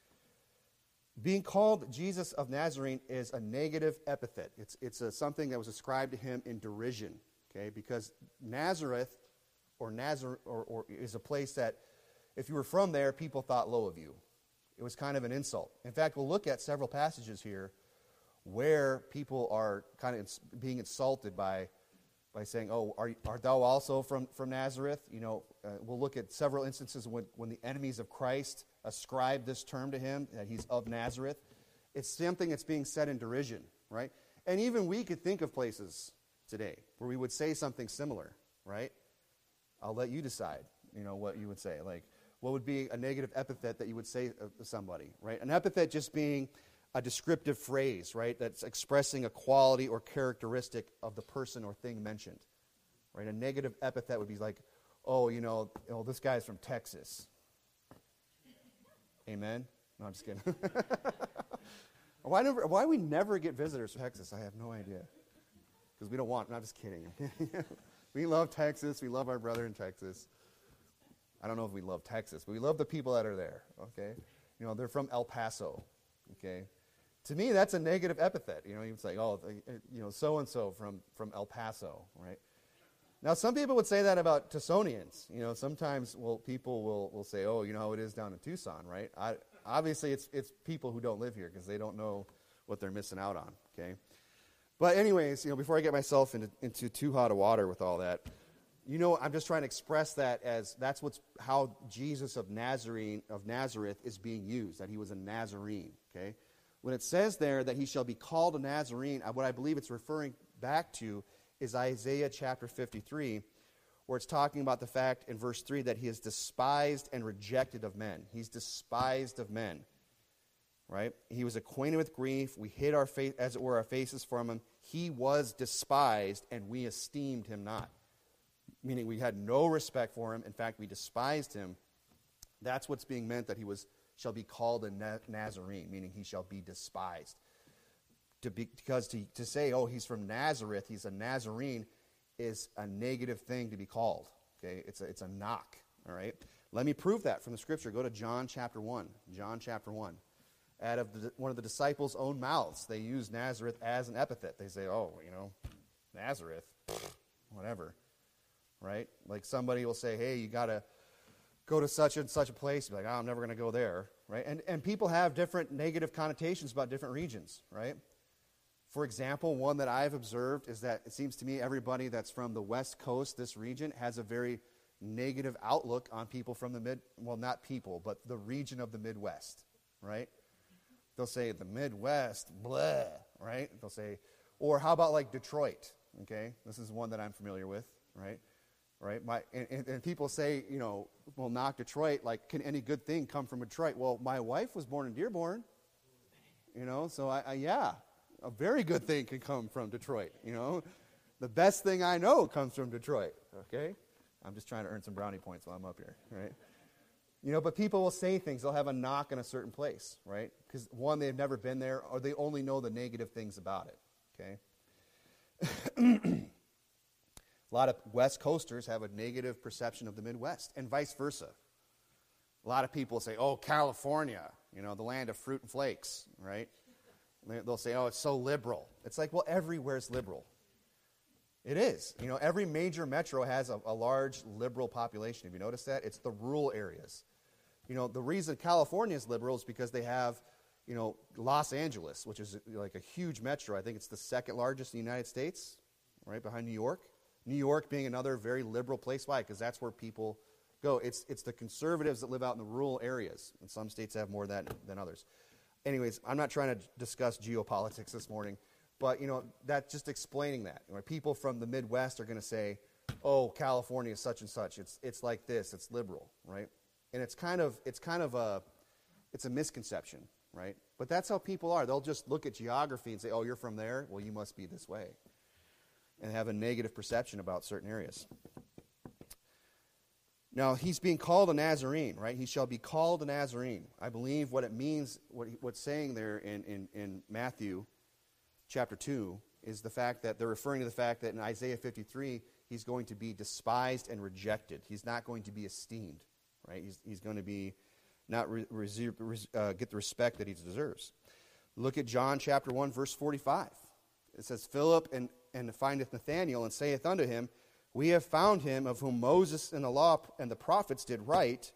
Being called Jesus of Nazarene is a negative epithet. It's something that was ascribed to him in derision, okay? Because Nazareth or is a place that if you were from there, people thought low of you. It was kind of an insult. In fact, we'll look at several passages here where people are kind of being insulted by saying, "Oh, art thou also from Nazareth?" We'll look at several instances when the enemies of Christ ascribe this term to him, that he's of Nazareth. It's something that's being said in derision, right? And even we could think of places today where we would say something similar, right? I'll let you decide, what you would say. Like, what would be a negative epithet that you would say to somebody, right? An epithet just being a descriptive phrase, right, that's expressing a quality or characteristic of the person or thing mentioned, right? A negative epithet would be like, this guy's from Texas. Amen? No, I'm just kidding. Why we never get visitors from Texas, I have no idea. because we don't want, I'm just kidding. We love Texas. We love our brother in Texas. I don't know if we love Texas, but we love the people that are there, okay? You know, they're from El Paso, okay? To me, that's a negative epithet. You know, it's like, oh, you know, so-and-so from El Paso, right? Now, some people would say that about Tucsonians. You know, sometimes people will say, oh, you know how it is down in Tucson, right? Obviously, it's people who don't live here because they don't know what they're missing out on, okay? But anyways, you know, before I get myself into too hot of water with all that, you know, I'm just trying to express that as that's how Jesus of Nazareth is being used, that he was a Nazarene, okay? When it says there that he shall be called a Nazarene, what I believe it's referring back to is Isaiah chapter 53, where it's talking about the fact in verse 3 that he is despised and rejected of men. He's despised of men, right? He was acquainted with grief. We hid our face, as it were, our faces from him. He was despised, and we esteemed him not. Meaning we had no respect for him. In fact, we despised him. That's what's being meant, that he shall be called a Nazarene, meaning he shall be despised. Because to say, oh, he's from Nazareth, he's a Nazarene, is a negative thing to be called. Okay, it's a knock. All right, let me prove that from the scripture. Go to John chapter 1. John chapter 1. Out of one of the disciples' own mouths, they use Nazareth as an epithet. They say, oh, you know, Nazareth, whatever. Right? Like somebody will say, hey, you got to go to such and such a place. You're like, oh, I'm never going to go there. Right? And people have different negative connotations about different regions. Right? For example, one that I've observed is that it seems to me everybody that's from the West Coast, this region, has a very negative outlook on people from not people, but the region of the Midwest, right? They'll say the Midwest, blah, right? They'll say, or how about like Detroit, okay? This is one that I'm familiar with, right? Right? And people say, you know, well, knock Detroit, like, can any good thing come from Detroit? Well, my wife was born in Dearborn, you know, so yeah. A very good thing can come from Detroit, you know. The best thing I know comes from Detroit, okay? I'm just trying to earn some brownie points while I'm up here, right? You know, but people will say things. They'll have a knock in a certain place, right? Because, one, they've never been there, or they only know the negative things about it, okay? A lot of West Coasters have a negative perception of the Midwest, and vice versa. A lot of people say, oh, California, you know, the land of fruit and flakes, right? They'll say, oh, it's so liberal. It's like, well, everywhere's liberal. It is. You know, every major metro has a large liberal population. Have you noticed that? It's the rural areas. You know, the reason California is liberal is because they have, you know, Los Angeles, which is like a huge metro. I think it's the second largest in the United States, right behind New York. New York being another very liberal place. Why? Because that's where people go. It's the conservatives that live out in the rural areas, and some states have more of that than others. Anyways, I'm not trying to discuss geopolitics this morning, but, you know, that's just explaining that. You know, people from the Midwest are going to say, oh, California is such and such. It's like this. It's liberal, right? And it's a misconception, right? But that's how people are. They'll just look at geography and say, oh, you're from there? Well, you must be this way. And have a negative perception about certain areas. Now, he's being called a Nazarene, right? He shall be called a Nazarene. I believe what it means, what's saying there in Matthew chapter 2, is the fact that they're referring to the fact that in Isaiah 53, he's going to be despised and rejected. He's not going to be esteemed, right? He's going to be not get the respect that he deserves. Look at John chapter 1, verse 45. It says, Philip and findeth Nathanael and saith unto him, we have found him of whom Moses and the law and the prophets did write.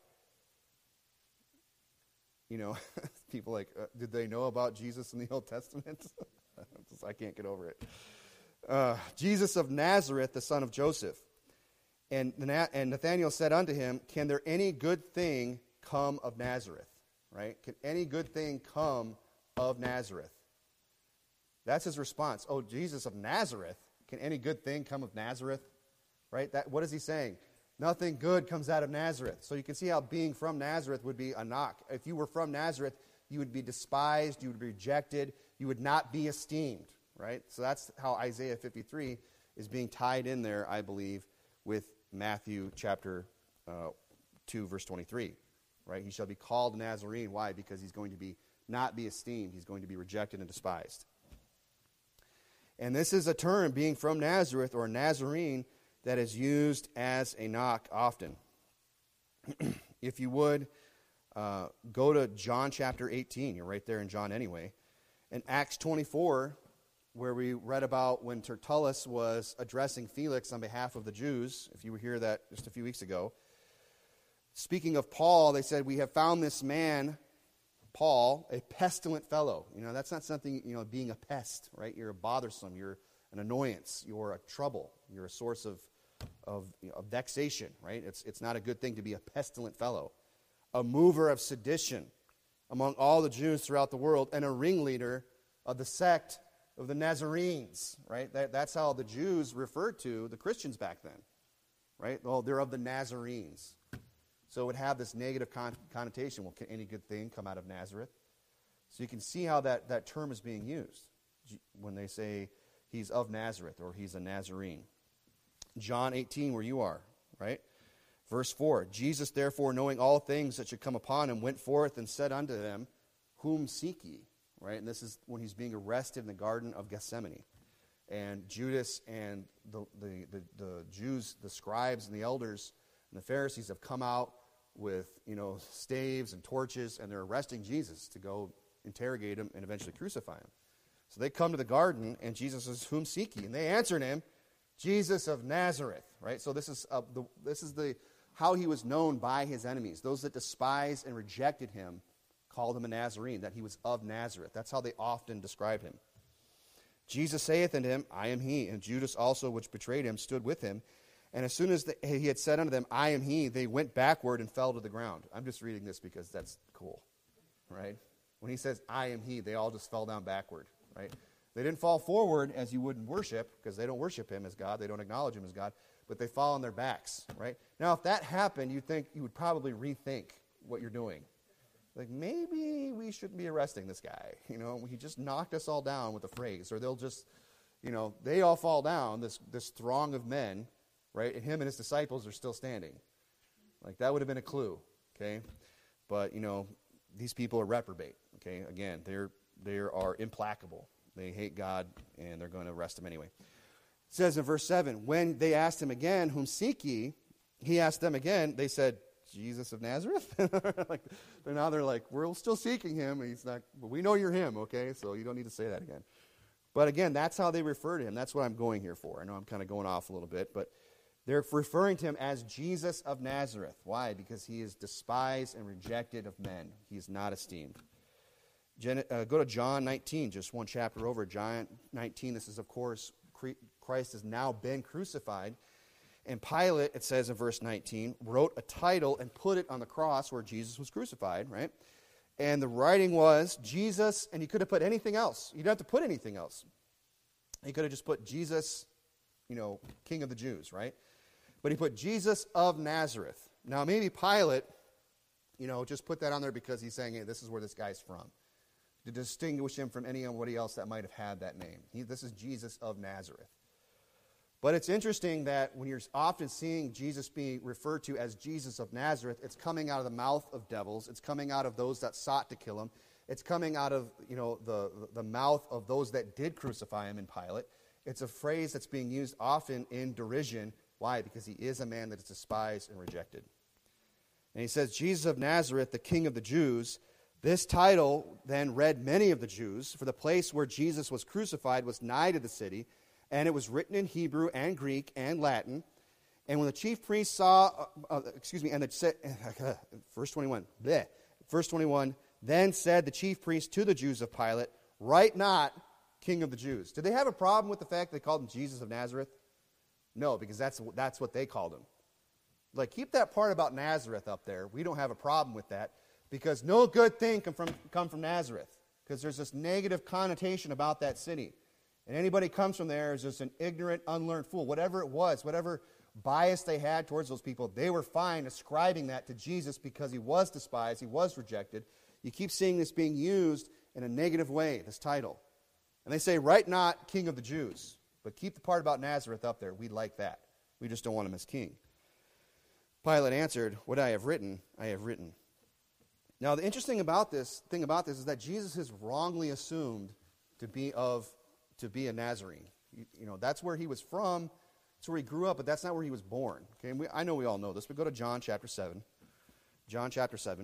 You know, people like, did they know about Jesus in the Old Testament? I can't get over it. Jesus of Nazareth, the son of Joseph. And Nathanael said unto him, can there any good thing come of Nazareth? Right? Can any good thing come of Nazareth? That's his response. Oh, Jesus of Nazareth, can any good thing come of Nazareth? Right? What is he saying? Nothing good comes out of Nazareth. So you can see how being from Nazareth would be a knock. If you were from Nazareth, you would be despised, you would be rejected, you would not be esteemed. Right? So that's how Isaiah 53 is being tied in there, I believe, with Matthew chapter 2, verse 23. Right? He shall be called a Nazarene. Why? Because he's going to not be esteemed. He's going to be rejected and despised. And this is a term, being from Nazareth or Nazarene, that is used as a knock often. If you would, go to John chapter 18. You're right there in John anyway. In Acts 24, where we read about when Tertullus was addressing Felix on behalf of the Jews, if you were here that just a few weeks ago, speaking of Paul, they said, we have found this man, Paul, a pestilent fellow. That's not something, being a pest, right? You're a bothersome, you're an annoyance, you're a trouble, you're a source of vexation, right? It's not a good thing to be a pestilent fellow. A mover of sedition among all the Jews throughout the world, and a ringleader of the sect of the Nazarenes, right? That's how the Jews referred to the Christians back then, right? Well, they're of the Nazarenes. So it would have this negative connotation. Well, can any good thing come out of Nazareth? So you can see how that term is being used when they say he's of Nazareth or he's a Nazarene. John 18, where you are, right? Verse 4, Jesus, therefore, knowing all things that should come upon him, went forth and said unto them, whom seek ye? Right? And this is when he's being arrested in the Garden of Gethsemane. And Judas and the Jews, the scribes and the elders and the Pharisees have come out with, staves and torches, and they're arresting Jesus to go interrogate him and eventually crucify him. So they come to the garden, and Jesus says, whom seek ye? And they answered him, Jesus of Nazareth, right? So this is how he was known by his enemies. Those that despised and rejected him called him a Nazarene, that he was of Nazareth. That's how they often describe him. Jesus saith unto him, I am he. And Judas also, which betrayed him, stood with him. And as soon as he had said unto them, I am he, they went backward and fell to the ground. I'm just reading this because that's cool, right? When he says, I am he, they all just fell down backward, right? They didn't fall forward as you would in worship, because they don't worship him as God. They don't acknowledge him as God, but they fall on their backs, right? Now, if that happened, you'd think you would probably rethink what you're doing. Like, maybe we shouldn't be arresting this guy. He just knocked us all down with a phrase. Or they'll just, they all fall down, this throng of men, right? And him and his disciples are still standing. Like, that would have been a clue, okay? But, these people are reprobate, okay? Again, they are implacable. They hate God, and they're going to arrest him anyway. It says in verse 7, when they asked him again, whom seek ye? He asked them again. They said, Jesus of Nazareth? Now they're like, we're still seeking him. And he's not, but we know you're him, okay? So you don't need to say that again. But again, that's how they refer to him. That's what I'm going here for. I know I'm kind of going off a little bit, but they're referring to him as Jesus of Nazareth. Why? Because he is despised and rejected of men. He is not esteemed. Go to John 19, just one chapter over. John 19, this is, of course, Christ has now been crucified. And Pilate, it says in verse 19, wrote a title and put it on the cross where Jesus was crucified, right? And the writing was Jesus, and he could have put anything else. You don't have to put anything else. He could have just put Jesus, King of the Jews, right? But he put Jesus of Nazareth. Now, maybe Pilate, just put that on there because he's saying, hey, this is where this guy's from, to distinguish him from anybody else that might have had that name. This is Jesus of Nazareth. But it's interesting that when you're often seeing Jesus being referred to as Jesus of Nazareth, it's coming out of the mouth of devils. It's coming out of those that sought to kill him. It's coming out of the mouth of those that did crucify him in Pilate. It's a phrase that's being used often in derision. Why? Because he is a man that is despised and rejected. And he says, Jesus of Nazareth, the King of the Jews. This title then read many of the Jews, for the place where Jesus was crucified was nigh to the city, and it was written in Hebrew and Greek and Latin. And when the chief priests saw, verse 21, verse 21, then said the chief priests to the Jews of Pilate, write not King of the Jews. Did they have a problem with the fact they called him Jesus of Nazareth? No, because that's what they called him. Like, keep that part about Nazareth up there. We don't have a problem with that, because no good thing can come from Nazareth, because there's this negative connotation about that city. And anybody comes from there is just an ignorant, unlearned fool. Whatever it was, whatever bias they had towards those people, they were fine ascribing that to Jesus because he was despised, he was rejected. You keep seeing this being used in a negative way, this title. And they say, write not King of the Jews, but keep the part about Nazareth up there. We like that. We just don't want him as king. Pilate answered, what I have written, I have written. Now, the interesting thing about this is that Jesus is wrongly assumed to to be a Nazarene. That's where he was from. That's where he grew up, but that's not where he was born. Okay, and I know we all know this, but go to John chapter 7. John chapter 7.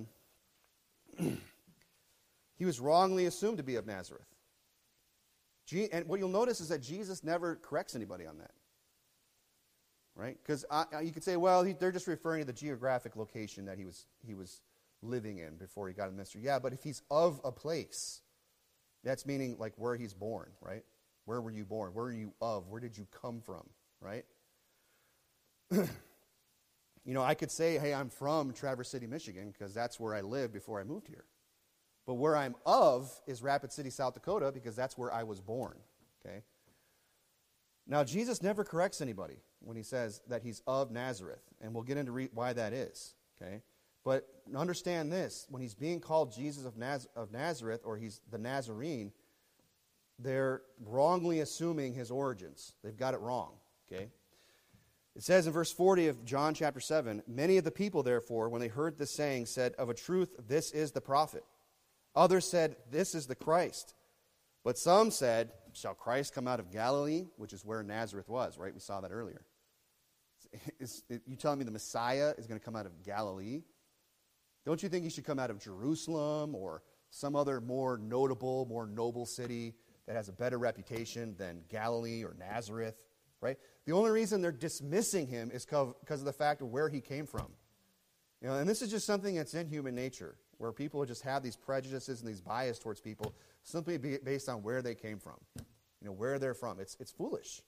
He was wrongly assumed to be of Nazareth. And what you'll notice is that Jesus never corrects anybody on that. Right? Because you could say, well, they're just referring to the geographic location that he was living in before he got in ministry. Yeah, but if he's of a place, that's meaning like where he's born, right? Where were you born? Where are you of? Where did you come from? Right? I could say, hey, I'm from Traverse City, Michigan, because that's where I lived before I moved here. But where I'm of is Rapid City, South Dakota, because that's where I was born. Okay? Now, Jesus never corrects anybody when he says that he's of Nazareth, and we'll get into why that is. Okay? But understand this, when he's being called Jesus of Nazareth, or he's the Nazarene, they're wrongly assuming his origins. They've got it wrong. Okay? It says in verse 40 of John chapter 7, many of the people, therefore, when they heard this saying, said, of a truth, this is the prophet. Others said, this is the Christ. But some said, shall Christ come out of Galilee? Which is where Nazareth was, right? We saw that earlier. You telling me the Messiah is going to come out of Galilee? Don't you think he should come out of Jerusalem or some other more notable, more noble city that has a better reputation than Galilee or Nazareth? Right? The only reason they're dismissing him is because of the fact of where he came from. And this is just something that's in human nature, where people just have these prejudices and these bias towards people simply based on where they came from, where they're from. It's foolish.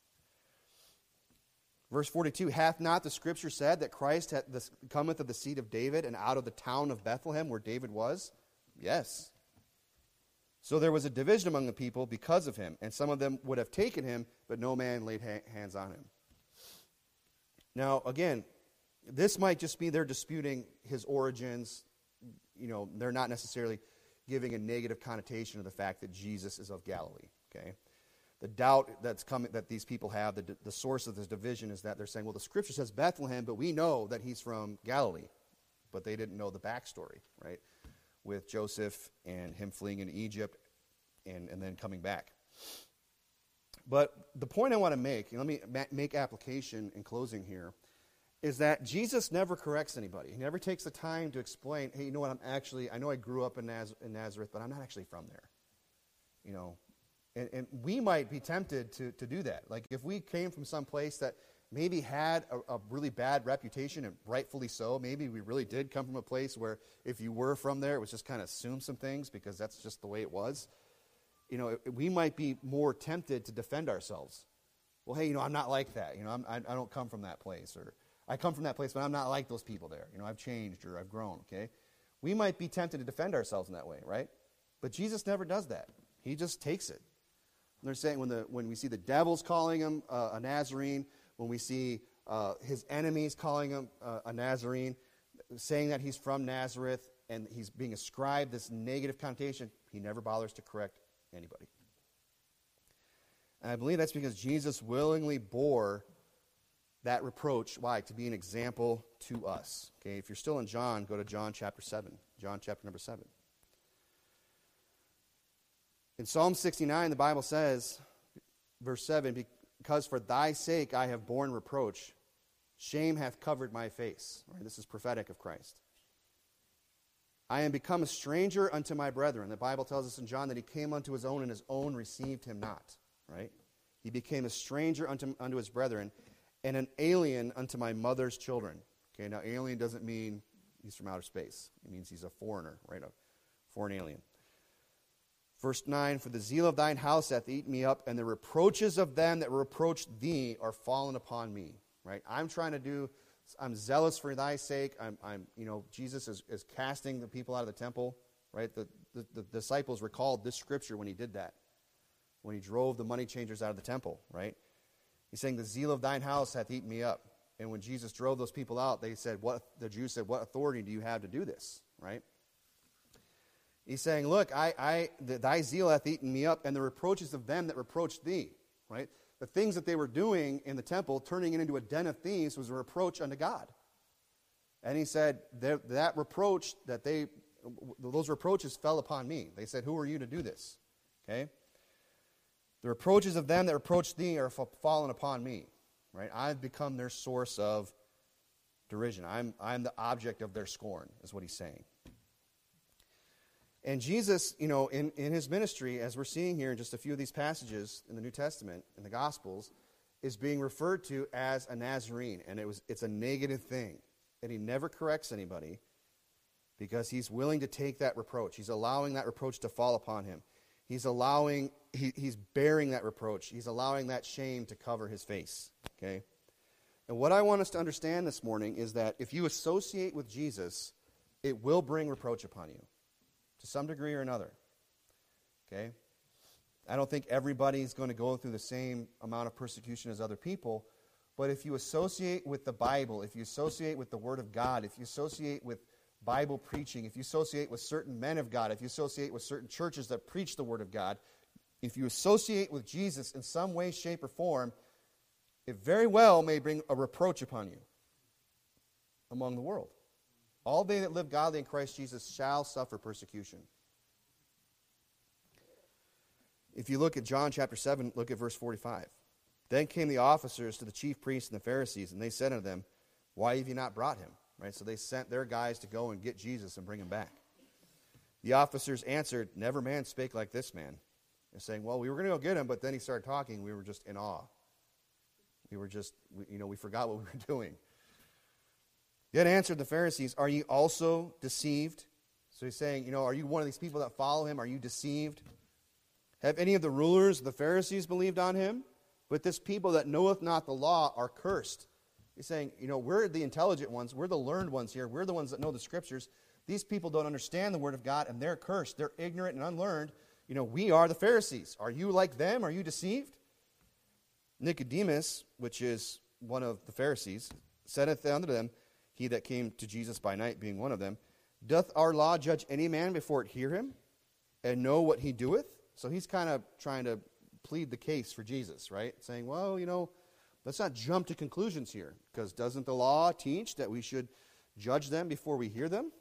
Verse 42, hath not the scripture said that Christ cometh of the seed of David and out of the town of Bethlehem where David was? Yes. So there was a division among the people because of him, and some of them would have taken him, but no man laid hands on him. Now, again, this might just be they're disputing his origins. They're not necessarily giving a negative connotation of the fact that Jesus is of Galilee. Okay, the doubt that's coming that these people have, the source of this division is that they're saying, well, the scripture says Bethlehem, but we know that he's from Galilee, but they didn't know the backstory, right? With Joseph and him fleeing into Egypt and then coming back. But the point I want to make, let me make application in closing here, is that Jesus never corrects anybody. He never takes the time to explain, hey, you know what, I know I grew up in Nazareth, but I'm not actually from there. And we might be tempted to do that. Like if we came from some place that maybe had a really bad reputation, and rightfully so, maybe we really did come from a place where if you were from there, it was just kind of assume some things because that's just the way it was. We might be more tempted to defend ourselves. Well, hey, I'm not like that. I don't come from that place, or I come from that place, but I'm not like those people there. I've changed or I've grown, okay? We might be tempted to defend ourselves in that way, right? But Jesus never does that. He just takes it. And they're saying when we see the devils calling him a Nazarene, when we see his enemies calling him a Nazarene, saying that he's from Nazareth, and he's being ascribed this negative connotation, he never bothers to correct anybody. And I believe that's because Jesus willingly bore that reproach. Why? To be an example to us. Okay, if you're still in John, go to John chapter 7. John chapter number 7. In Psalm 69, the Bible says, verse 7, because for thy sake I have borne reproach, shame hath covered my face. Right, this is prophetic of Christ. I am become a stranger unto my brethren. The Bible tells us in John that he came unto his own, and his own received him not. Right? He became a stranger unto his brethren, and an alien unto my mother's children. Okay, now alien doesn't mean he's from outer space. It means he's a foreigner, right? A foreign alien. Verse 9, for the zeal of thine house hath eaten me up, and the reproaches of them that reproach thee are fallen upon me. Right? I'm zealous for thy sake. Jesus is casting the people out of the temple. Right? The disciples recalled this scripture when he did that, when he drove the money changers out of the temple. Right? He's saying, the zeal of thine house hath eaten me up. And when Jesus drove those people out, the Jews said, what authority do you have to do this? Right? He's saying, look, thy zeal hath eaten me up, and the reproaches of them that reproached thee. Right? The things that they were doing in the temple, turning it into a den of thieves, was a reproach unto God. And he said, those reproaches fell upon me. They said, who are you to do this? Okay? The reproaches of them that reproach thee are fallen upon me. Right? I've become their source of derision. I'm the object of their scorn, is what he's saying. And Jesus, in his ministry, as we're seeing here in just a few of these passages in the New Testament, in the Gospels, is being referred to as a Nazarene. And it's a negative thing. And he never corrects anybody because he's willing to take that reproach. He's allowing that reproach to fall upon him. He's bearing that reproach. He's allowing that shame to cover his face. Okay? And what I want us to understand this morning is that if you associate with Jesus, it will bring reproach upon you to some degree or another. Okay? I don't think everybody's going to go through the same amount of persecution as other people, but if you associate with the Bible, if you associate with the Word of God, if you associate with Bible preaching, if you associate with certain men of God, if you associate with certain churches that preach the Word of God, if you associate with Jesus in some way, shape, or form, it very well may bring a reproach upon you among the world. All they that live godly in Christ Jesus shall suffer persecution. If you look at John chapter 7, look at verse 45. Then came the officers to the chief priests and the Pharisees, and they said unto them, Why have you not brought him? Right? So they sent their guys to go and get Jesus and bring him back. The officers answered, Never man spake like this man. They're saying, well, we were going to go get him, but then he started talking. We were just in awe. We forgot what we were doing. Yet answered the Pharisees, Are ye also deceived? So he's saying, are you one of these people that follow him? Are you deceived? Have any of the rulers of the Pharisees believed on him? But this people that knoweth not the law are cursed. He's saying, we're the intelligent ones. We're the learned ones here. We're the ones that know the Scriptures. These people don't understand the Word of God, and they're cursed. They're ignorant and unlearned. We are the Pharisees. Are you like them? Are you deceived? Nicodemus, which is one of the Pharisees, saith unto them, he that came to Jesus by night, being one of them, Doth our law judge any man before it hear him, and know what he doeth? So he's kind of trying to plead the case for Jesus, right? Saying, well, let's not jump to conclusions here, because doesn't the law teach that we should judge them before we hear them?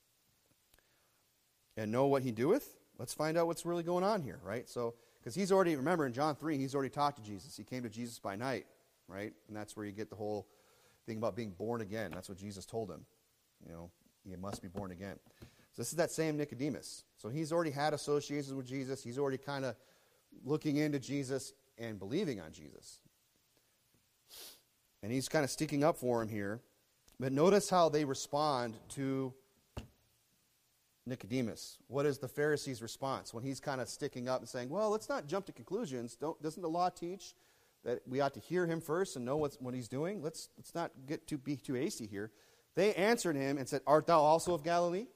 And know what he doeth? Let's find out what's really going on here, right? So, because he's already, remember in John 3, he's already talked to Jesus. He came to Jesus by night, right? And that's where you get the whole thing about being born again. That's what Jesus told him. You must be born again. So this is that same Nicodemus. So he's already had associations with Jesus. He's already kind of looking into Jesus and believing on Jesus. And he's kind of sticking up for him here. But notice how they respond to Nicodemus. What is the Pharisees' response when he's kind of sticking up and saying, well, let's not jump to conclusions. Doesn't the law teach that we ought to hear him first and know what he's doing? Let's not be too hasty here. They answered him and said, Art thou also of Galilee?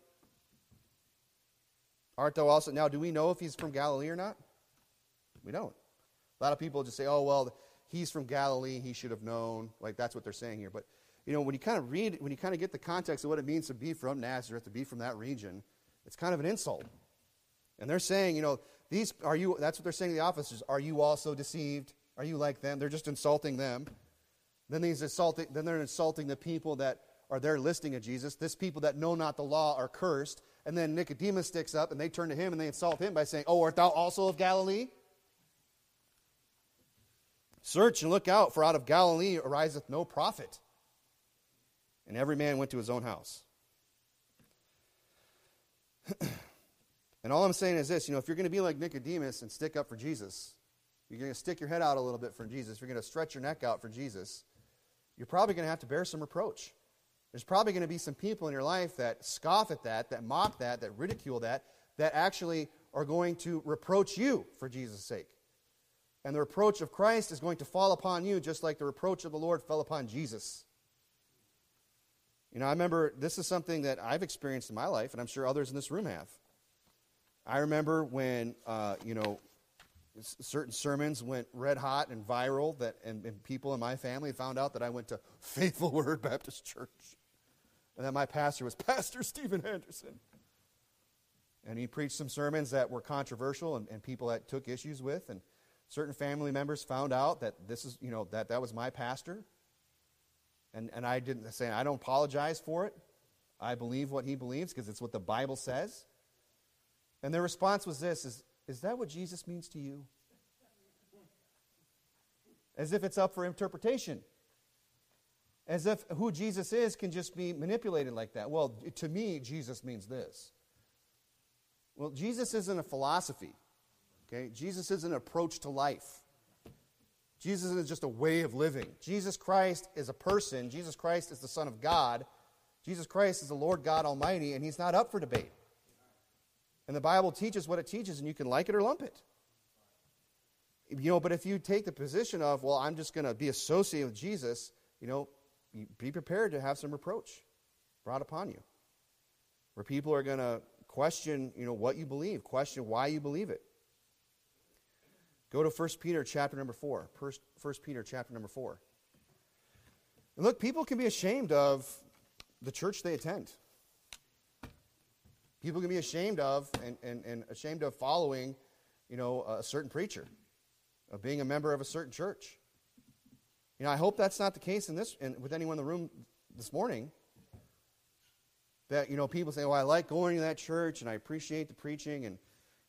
Art thou also? Now, do we know if he's from Galilee or not? We don't. A lot of people just say, oh, well, he's from Galilee, he should have known. Like, that's what they're saying here. But, when you kind of read, when you kind of get the context of what it means to be from Nazareth, to be from that region, it's kind of an insult. And they're saying, that's what they're saying to the officers. Are you also deceived? Are you like them? They're just insulting them. Then they're insulting the people that are there listening to Jesus. This people that know not the law are cursed. And then Nicodemus sticks up, and they turn to him, and they insult him by saying, Oh, art thou also of Galilee? Search and look out, for out of Galilee ariseth no prophet. And every man went to his own house. And all I'm saying is this, if you're going to be like Nicodemus and stick up for Jesus, you're going to stick your head out a little bit for Jesus, you're going to stretch your neck out for Jesus, you're probably going to have to bear some reproach. There's probably going to be some people in your life that scoff at that mock that ridicule that actually are going to reproach you for Jesus' sake. And the reproach of Christ is going to fall upon you just like the reproach of the Lord fell upon Jesus. I remember this is something that I've experienced in my life, and I'm sure others in this room have. I remember when, certain sermons went red hot and viral, and people in my family found out that I went to Faithful Word Baptist Church, and that my pastor was Pastor Stephen Henderson. And he preached some sermons that were controversial and people that took issues with, and certain family members found out that this is, that was my pastor. And I didn't say, I don't apologize for it. I believe what he believes because it's what the Bible says. And their response was this, is that what Jesus means to you? as if it's up for interpretation, as if who Jesus is can just be manipulated like that. Well, to me, Jesus means this. Well, Jesus isn't a philosophy, okay? Jesus isn't an approach to life. Jesus isn't just a way of living. Jesus Christ is a person. Jesus Christ is the Son of God. Jesus Christ is the Lord God Almighty, and he's not up for debate. And the Bible teaches what it teaches, and you can like it or lump it. But if you take the position of, well, I'm just going to be associated with Jesus, be prepared to have some reproach brought upon you, where people are going to question, what you believe, question why you believe it. Go to 1 Peter chapter number 4. 1 Peter chapter number 4. And look, people can be ashamed of the church they attend. People can be ashamed of and ashamed of following, a certain preacher, of being a member of a certain church. I hope that's not the case with anyone in the room this morning. That, people say, I like going to that church and I appreciate the preaching and,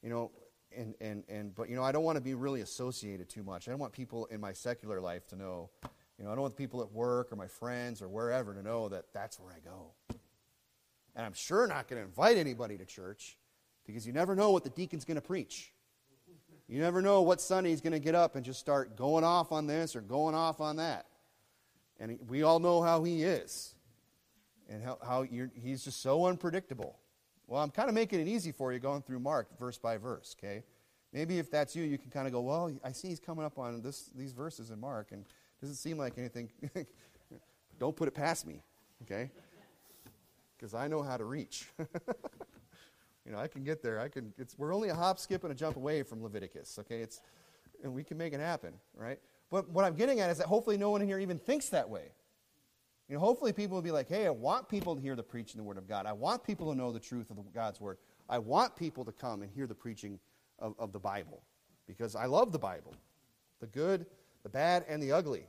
but I don't want to be really associated too much. I don't want people in my secular life to know, I don't want people at work or my friends or wherever to know that that's where I go. And I'm sure not going to invite anybody to church because you never know what the deacon's going to preach. You never know what Sunday he's going to get up and just start going off on this or going off on that. And we all know how he is and how he's just so unpredictable. Well, I'm kind of making it easy for you going through Mark verse by verse, okay? Maybe if that's you, you can kind of go, well, I see he's coming up on these verses in Mark, and it doesn't seem like anything. Don't put it past me, okay? Because I know how to reach. I can get there. We're only a hop, skip, and a jump away from Leviticus, okay? And we can make it happen, right? But what I'm getting at is that hopefully no one in here even thinks that way. Hopefully people will be like, hey, I want people to hear the preaching of the Word of God. I want people to know the truth of God's Word. I want people to come and hear the preaching of the Bible because I love the Bible, the good, the bad, and the ugly.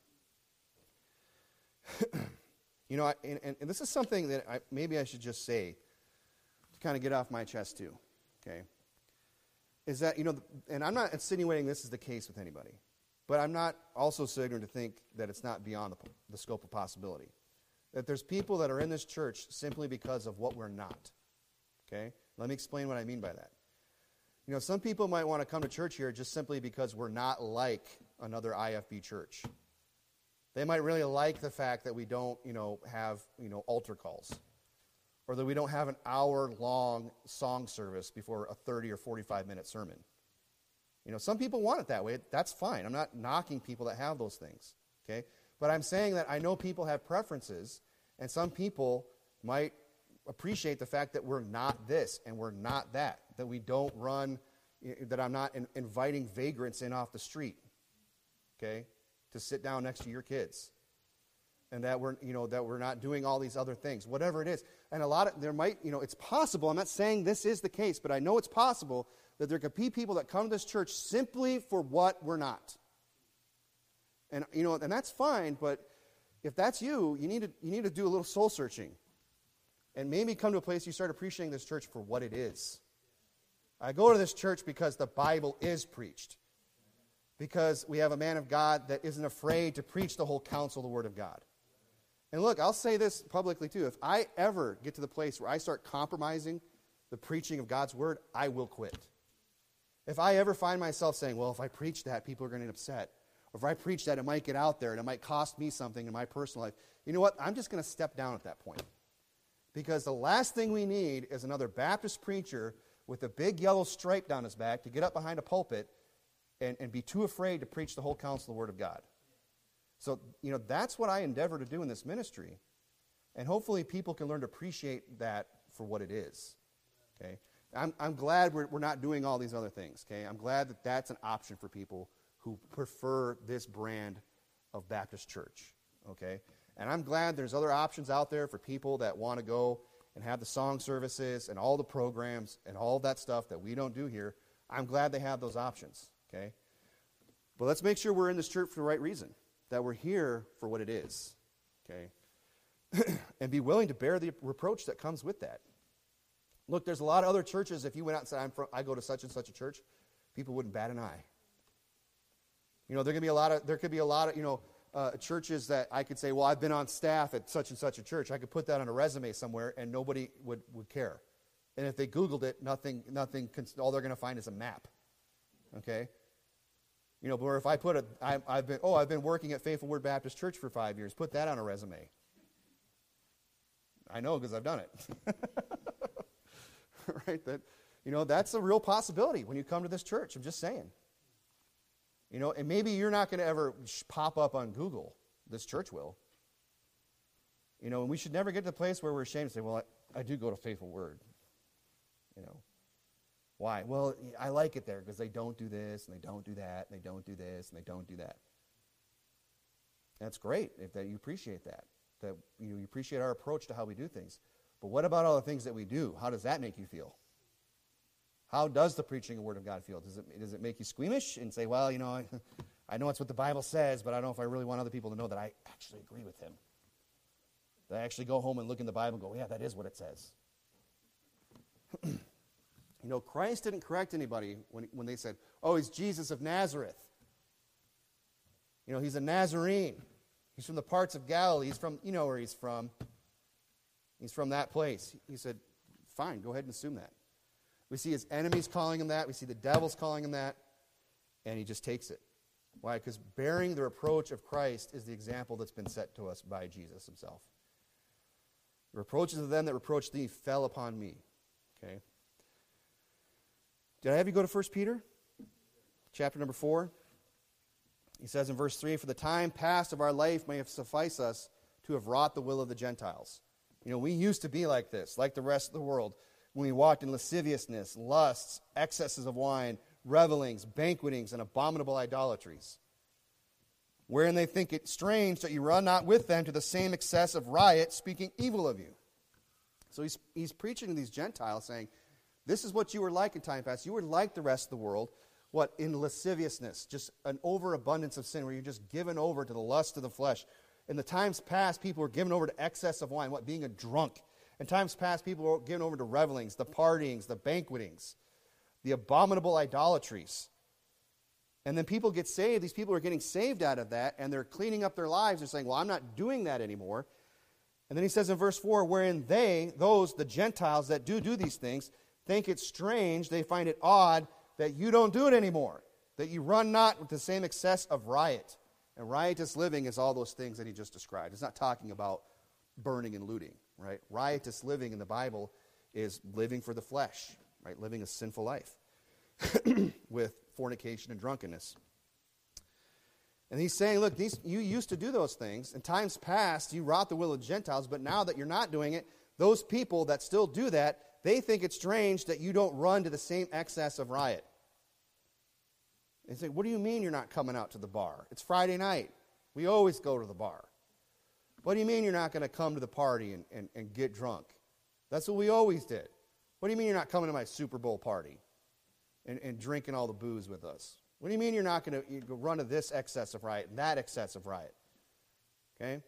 And this is something that maybe I should just say to kind of get off my chest too, okay, is that, and I'm not insinuating this is the case with anybody. But I'm not also so ignorant to think that it's not beyond the scope of possibility. That there's people that are in this church simply because of what we're not. Okay? Let me explain what I mean by that. Some people might want to come to church here just simply because we're not like another IFB church. They might really like the fact that we don't, have, altar calls. Or that we don't have an hour-long song service before a 30 or 45-minute sermon. Some people want it that way. That's fine. I'm not knocking people that have those things, okay? But I'm saying that I know people have preferences, and some people might appreciate the fact that we're not this and we're not that we don't run, that I'm not inviting vagrants in off the street, okay, to sit down next to your kids, and that we're not doing all these other things, whatever it is. And there might, it's possible. I'm not saying this is the case, but I know it's possible that there could be people that come to this church simply for what we're not. And and that's fine, but if that's you, you need to do a little soul searching. And maybe come to a place you start appreciating this church for what it is. I go to this church because the Bible is preached. Because we have a man of God that isn't afraid to preach the whole counsel of the Word of God. And look, I'll say this publicly too. If I ever get to the place where I start compromising the preaching of God's Word, I will quit. If I ever find myself saying, well, if I preach that, people are going to get upset. Or if I preach that, it might get out there and it might cost me something in my personal life. You know what? I'm just going to step down at that point. Because the last thing we need is another Baptist preacher with a big yellow stripe down his back to get up behind a pulpit and be too afraid to preach the whole counsel of the Word of God. So, that's what I endeavor to do in this ministry. And hopefully people can learn to appreciate that for what it is. Okay? I'm glad we're not doing all these other things, okay? I'm glad that that's an option for people who prefer this brand of Baptist church, okay? And I'm glad there's other options out there for people that want to go and have the song services and all the programs and all that stuff that we don't do here. I'm glad they have those options, okay? But let's make sure we're in this church for the right reason, that we're here for what it is, okay? And be willing to bear the reproach that comes with that. Look, there's a lot of other churches, if you went out and said, I go to such and such a church, people wouldn't bat an eye. There could be a lot of, churches that I could say, well, I've been on staff at such and such a church. I could put that on a resume somewhere, and nobody would care. And if they Googled it, all they're going to find is a map. Okay? But if I put I've been working at Faithful Word Baptist Church for 5 years, put that on a resume. I know because I've done it. Right? That's a real possibility when you come to this church. I'm just saying. And maybe you're not going to ever pop up on Google. This church will. And we should never get to the place where we're ashamed to say, well, I do go to Faithful Word. Why? Well, I like it there because they don't do this, and they don't do that, and they don't do this, and they don't do that. That's great that you appreciate that you appreciate our approach to how we do things. But what about all the things that we do? How does that make you feel? How does the preaching of the Word of God feel? Does it make you squeamish and say, well, I know it's what the Bible says, but I don't know if I really want other people to know that I actually agree with him. That I actually go home and look in the Bible and go, yeah, that is what it says. Christ didn't correct anybody when they said, oh, he's Jesus of Nazareth. He's a Nazarene. He's from the parts of Galilee. He's from, where he's from. He's from that place. He said, fine, go ahead and assume that. We see his enemies calling him that. We see the devils calling him that. And he just takes it. Why? Because bearing the reproach of Christ is the example that's been set to us by Jesus himself. The reproaches of them that reproached thee fell upon me. Okay? Did I have you go to 1 Peter? Chapter number 4. He says in verse 3, for the time past of our life may have sufficed us to have wrought the will of the Gentiles. We used to be like this, like the rest of the world, when we walked in lasciviousness, lusts, excesses of wine, revelings, banquetings, and abominable idolatries, wherein they think it strange that you run not with them to the same excess of riot, speaking evil of you. So he's preaching to these Gentiles, saying, this is what you were like in time past. You were like the rest of the world. What? In lasciviousness, just an overabundance of sin, where you're just given over to the lust of the flesh. In the times past, people were given over to excess of wine, being a drunk. In times past, people were given over to revelings, the partyings, the banquetings, the abominable idolatries. And then people get saved. These people are getting saved out of that, and they're cleaning up their lives. They're saying, well, I'm not doing that anymore. And then he says in verse 4, wherein the Gentiles that do these things, think it strange, they find it odd that you don't do it anymore, that you run not with the same excess of riot. And riotous living is all those things that he just described. It's not talking about burning and looting, right? Riotous living in the Bible is living for the flesh, right? Living a sinful life with fornication and drunkenness. And he's saying, look, you used to do those things. In times past, you wrought the will of Gentiles, but now that you're not doing it, those people that still do that, they think it's strange that you don't run to the same excess of riot. They say, what do you mean you're not coming out to the bar? It's Friday night. We always go to the bar. What do you mean you're not going to come to the party and get drunk? That's what we always did. What do you mean you're not coming to my Super Bowl party and drinking all the booze with us? What do you mean you're not going to run to this excess of riot and that excess of riot? Okay?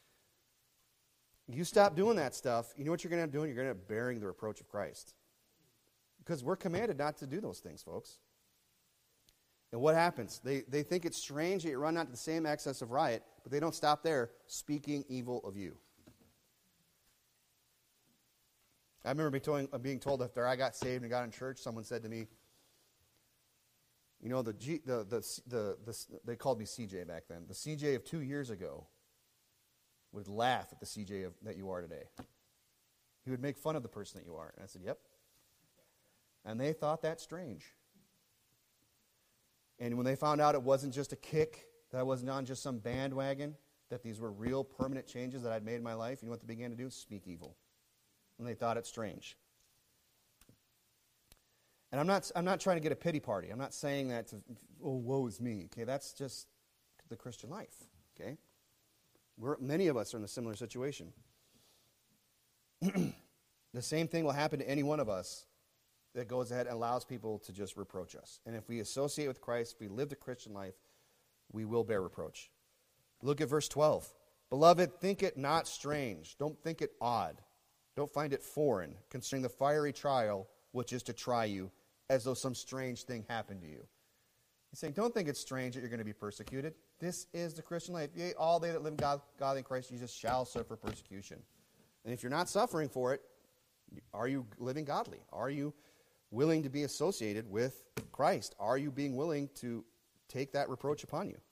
You stop doing that stuff, you know what you're going to end up doing? You're going to end up bearing the reproach of Christ. Because we're commanded not to do those things, folks. And what happens? They think it's strange that you run not to the same excess of riot, but they don't stop there, speaking evil of you. I remember being told after I got saved and got in church, someone said to me, they called me CJ back then. The CJ of 2 years ago would laugh at the CJ that you are today. He would make fun of the person that you are. And I said, yep. And they thought that strange. And when they found out it wasn't just a kick, that I wasn't on just some bandwagon, that these were real permanent changes that I'd made in my life, you know what they began to do? Speak evil. And they thought it strange. And I'm not trying to get a pity party. I'm not saying that to, oh, woe is me. Okay, that's just the Christian life. Okay? Many of us are in a similar situation. The same thing will happen to any one of us that goes ahead and allows people to just reproach us. And if we associate with Christ, if we live the Christian life, we will bear reproach. Look at verse 12. Beloved, think it not strange. Don't think it odd. Don't find it foreign concerning the fiery trial which is to try you, as though some strange thing happened to you. He's saying, don't think it's strange that you're going to be persecuted. This is the Christian life. Yea, all they that live godly in Christ Jesus shall suffer persecution. And if you're not suffering for it, are you living godly? Are you willing to be associated with Christ? Are you being willing to take that reproach upon you?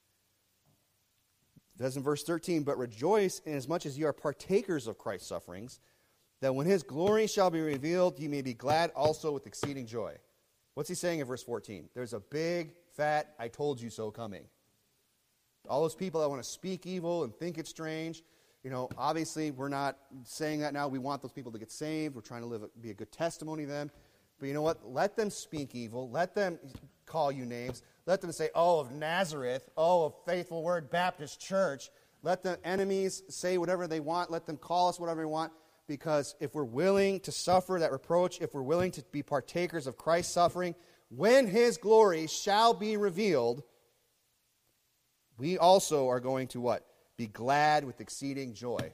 It says in verse 13, but rejoice inasmuch as you are partakers of Christ's sufferings, that when his glory shall be revealed, ye may be glad also with exceeding joy. What's he saying in verse 14? There's a big, fat, I told you so coming. All those people that want to speak evil and think it's strange, obviously we're not saying that now. We want those people to get saved. We're trying to be a good testimony to them. But you know what? Let them speak evil. Let them call you names. Let them say, oh, of Nazareth. Oh, of Faithful Word Baptist Church. Let the enemies say whatever they want. Let them call us whatever they want. Because if we're willing to suffer that reproach, if we're willing to be partakers of Christ's suffering, when his glory shall be revealed, we also are going to what? Be glad with exceeding joy.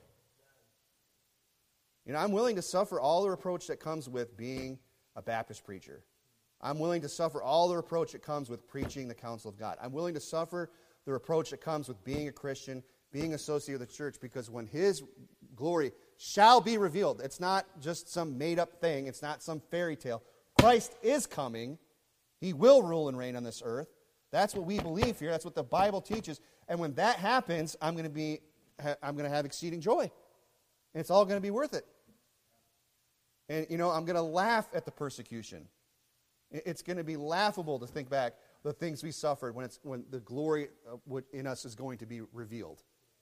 I'm willing to suffer all the reproach that comes with being a Baptist preacher. I'm willing to suffer all the reproach that comes with preaching the counsel of God. I'm willing to suffer the reproach that comes with being a Christian, being associated with the church, because when his glory shall be revealed, it's not just some made-up thing. It's not some fairy tale. Christ is coming. He will rule and reign on this earth. That's what we believe here. That's what the Bible teaches. And when that happens, I'm going to have exceeding joy. And it's all going to be worth it. And, I'm going to laugh at the persecution. It's going to be laughable to think back the things we suffered when the glory in us is going to be revealed.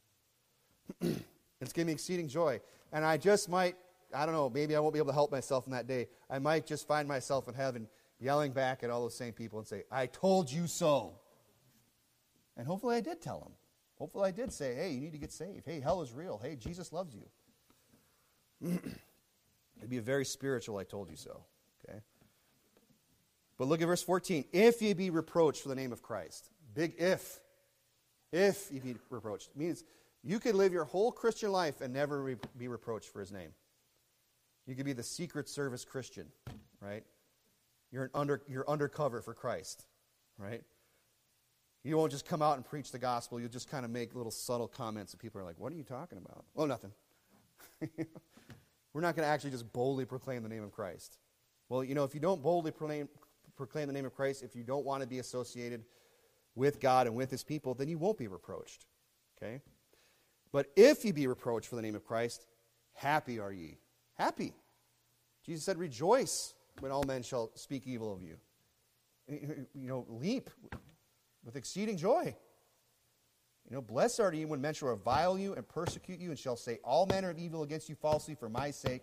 It's giving me exceeding joy. And I just might, I don't know, maybe I won't be able to help myself in that day. I might just find myself in heaven yelling back at all those same people and say, I told you so. And hopefully I did tell them. Hopefully I did say, hey, you need to get saved. Hey, hell is real. Hey, Jesus loves you. It'd be a very spiritual, I told you so. Okay? But look at verse 14. If ye be reproached for the name of Christ. Big if. If ye be reproached. It means you could live your whole Christian life and never be reproached for his name. You could be the Secret Service Christian, right? You're undercover for Christ, right? You won't just come out and preach the gospel. You'll just kind of make little subtle comments and people are like, what are you talking about? Oh, nothing. We're not going to actually just boldly proclaim the name of Christ. Well, if you don't boldly proclaim the name of Christ, if you don't want to be associated with God and with his people, then you won't be reproached, okay? But if ye be reproached for the name of Christ, happy are ye. Happy. Jesus said, rejoice when all men shall speak evil of you. Leap with exceeding joy. Blessed are ye when men shall revile you and persecute you and shall say all manner of evil against you falsely for my sake.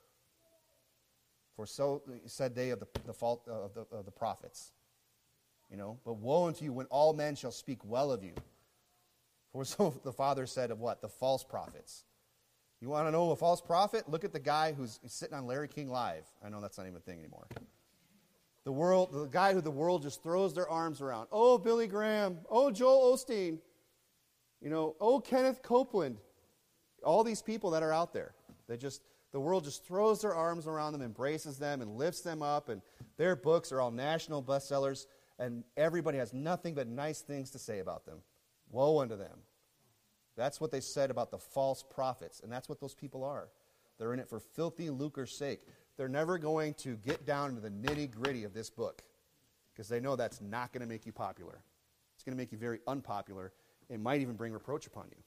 For so said they of the fault of the prophets. But woe unto you when all men shall speak well of you. For so the Father said of what? The false prophets. You want to know a false prophet? Look at the guy who's sitting on Larry King Live. I know that's not even a thing anymore. The guy who the world just throws their arms around. Oh, Billy Graham. Oh, Joel Osteen. Oh, Kenneth Copeland. All these people that are out there. The world just throws their arms around them, embraces them, and lifts them up. And their books are all national bestsellers. And everybody has nothing but nice things to say about them. Woe unto them. That's what they said about the false prophets. And that's what those people are. They're in it for filthy lucre's sake. They're never going to get down to the nitty-gritty of this book because they know that's not going to make you popular. It's going to make you very unpopular. It might even bring reproach upon you.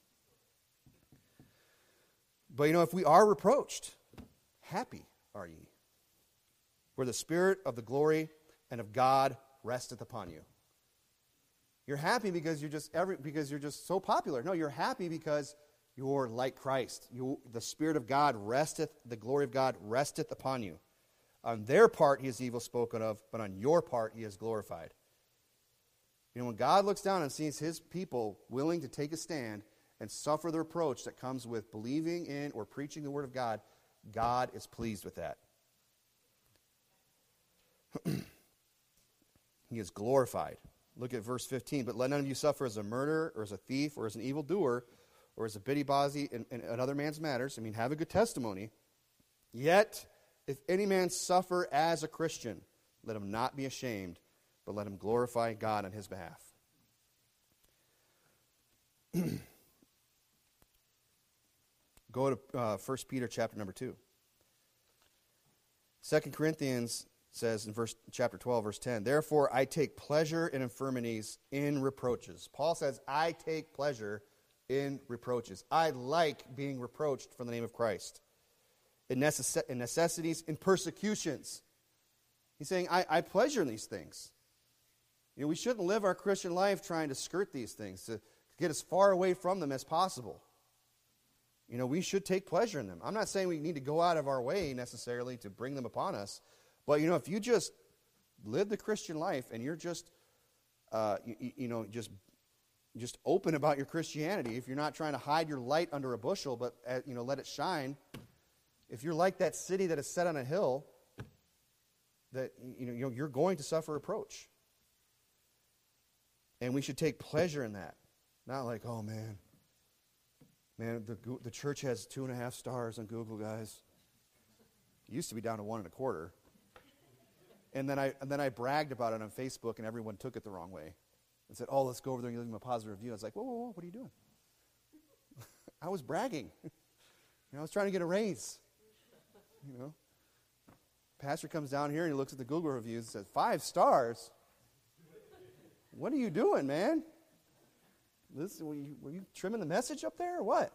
But if we are reproached, happy are ye, where the Spirit of the glory and of God resteth upon you. You're happy because you're just so popular. No, you're happy because you're like Christ. The Spirit of God resteth, the glory of God resteth upon you. On their part he is evil spoken of, but on your part he is glorified. When God looks down and sees his people willing to take a stand and suffer the reproach that comes with believing in or preaching the Word of God, God is pleased with that. He is glorified. Look at verse 15. But let none of you suffer as a murderer or as a thief or as an evildoer or as a busybody in another man's matters. Have a good testimony. Yet, if any man suffer as a Christian, let him not be ashamed, but let him glorify God on his behalf. Go to 1 Peter chapter number 2. 2 Corinthians says in chapter 12, verse 10, therefore I take pleasure in infirmities, in reproaches. Paul says, I take pleasure in reproaches. I like being reproached for the name of Christ. In necessities, in persecutions. He's saying, I pleasure in these things. You know, we shouldn't live our Christian life trying to skirt these things, to get as far away from them as possible. You know, we should take pleasure in them. I'm not saying we need to go out of our way necessarily to bring them upon us. But, you know, if you just live the Christian life and you're just, just open about your Christianity, if you're not trying to hide your light under a bushel, but, let it shine. If you're like that city that is set on a hill, that, you're going to suffer reproach. And we should take pleasure in that. Not like, oh, man, the church has 2.5 stars on Google, guys. It used to be down to 1.25. And then I bragged about it on Facebook, and everyone took it the wrong way and said, "Oh, let's go over there and give them a positive review." I was like, "Whoa, what are you doing?" I was bragging. I was trying to get a raise. Pastor comes down here and he looks at the Google reviews and says, 5 stars. What are you doing, man? Listen, were you trimming the message up there or what?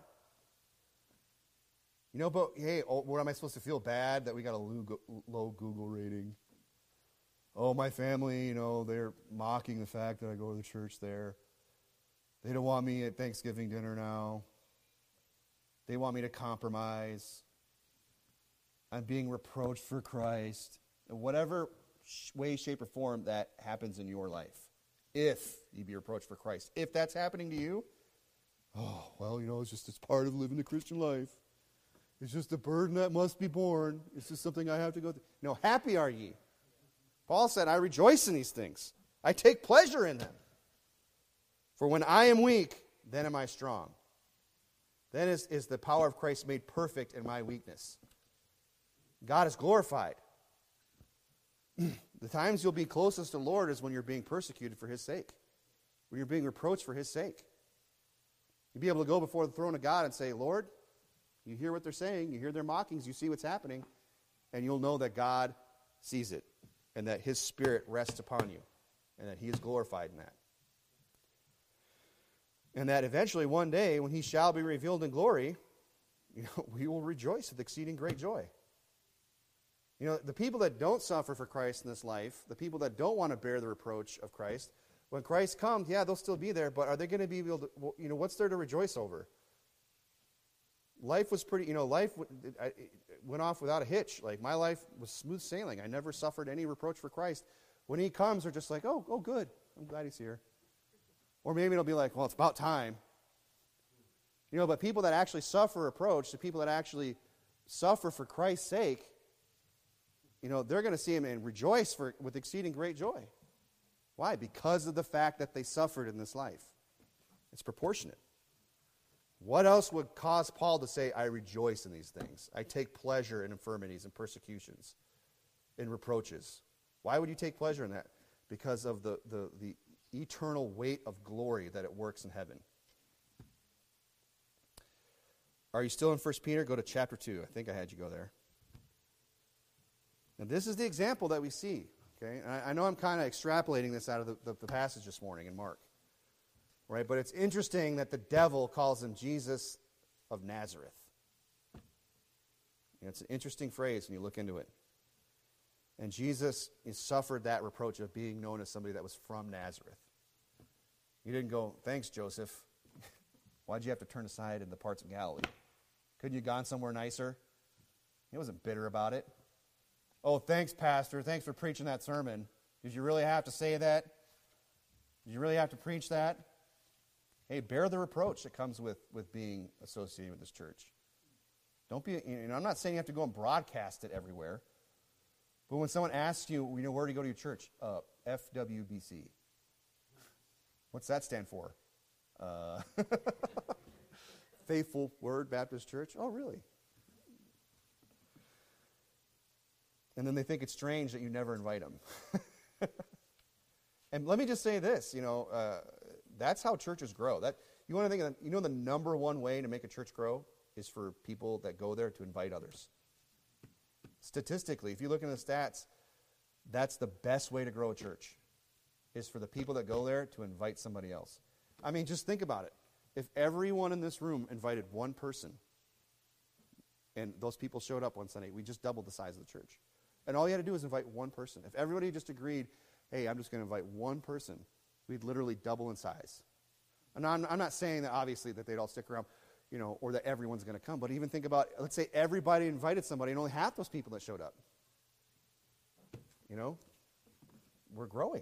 But hey, what am I supposed to feel bad that we got a low Google rating? Oh, my family, they're mocking the fact that I go to the church there. They don't want me at Thanksgiving dinner now. They want me to compromise. I'm being reproached for Christ. In whatever way, shape, or form that happens in your life. If you be reproached for Christ. If that's happening to you, oh, well, it's part of living the Christian life. It's just a burden that must be borne. It's just something I have to go through. No, happy are ye. Paul said, I rejoice in these things. I take pleasure in them. For when I am weak, then am I strong. Then is the power of Christ made perfect in my weakness. God is glorified. The times you'll be closest to the Lord is when you're being persecuted for His sake. When you're being reproached for His sake. You'll be able to go before the throne of God and say, Lord, you hear what they're saying, you hear their mockings, you see what's happening, and you'll know that God sees it, and that His Spirit rests upon you, and that He is glorified in that. And that eventually one day, when He shall be revealed in glory, we will rejoice with exceeding great joy. The people that don't suffer for Christ in this life, the people that don't want to bear the reproach of Christ, when Christ comes, yeah, they'll still be there, but are they going to be able to, what's there to rejoice over? Life was pretty, life went off without a hitch. Like, my life was smooth sailing. I never suffered any reproach for Christ. When He comes, they're just like, oh, good. I'm glad He's here. Or maybe it'll be like, well, it's about time. But people that actually suffer reproach, the people that actually suffer for Christ's sake, they're going to see Him and rejoice with exceeding great joy. Why? Because of the fact that they suffered in this life. It's proportionate. What else would cause Paul to say, I rejoice in these things? I take pleasure in infirmities and persecutions, in reproaches. Why would you take pleasure in that? Because of the eternal weight of glory that it works in heaven. Are you still in 1 Peter? Go to chapter 2. I think I had you go there. And this is the example that we see. Okay, and I know I'm kind of extrapolating this out of the passage this morning in Mark. Right? But it's interesting that the devil calls Him Jesus of Nazareth. It's an interesting phrase when you look into it. And Jesus suffered that reproach of being known as somebody that was from Nazareth. You didn't go, thanks, Joseph. Why'd you have to turn aside in the parts of Galilee? Couldn't you have gone somewhere nicer? He wasn't bitter about it. Oh, thanks, Pastor. Thanks for preaching that sermon. Did you really have to say that? Did you really have to preach that? Hey, bear the reproach that comes with being associated with this church. Don't be, I'm not saying you have to go and broadcast it everywhere. But when someone asks you, where do you go to your church? FWBC. What's that stand for? Faithful Word Baptist Church. Oh, really? And then they think it's strange that you never invite them. And let me just say this, that's how churches grow. You want to think of, the number one way to make a church grow is for people that go there to invite others. Statistically, if you look into the stats, that's the best way to grow a church, is for the people that go there to invite somebody else. I mean, just think about it. If everyone in this room invited one person, and those people showed up one Sunday, we just doubled the size of the church. And all you had to do was invite one person. If everybody just agreed, hey, I'm just going to invite one person, we'd literally double in size. And I'm not saying that, obviously, that they'd all stick around, or that everyone's going to come. But even think about, let's say everybody invited somebody, and only half those people that showed up. We're growing.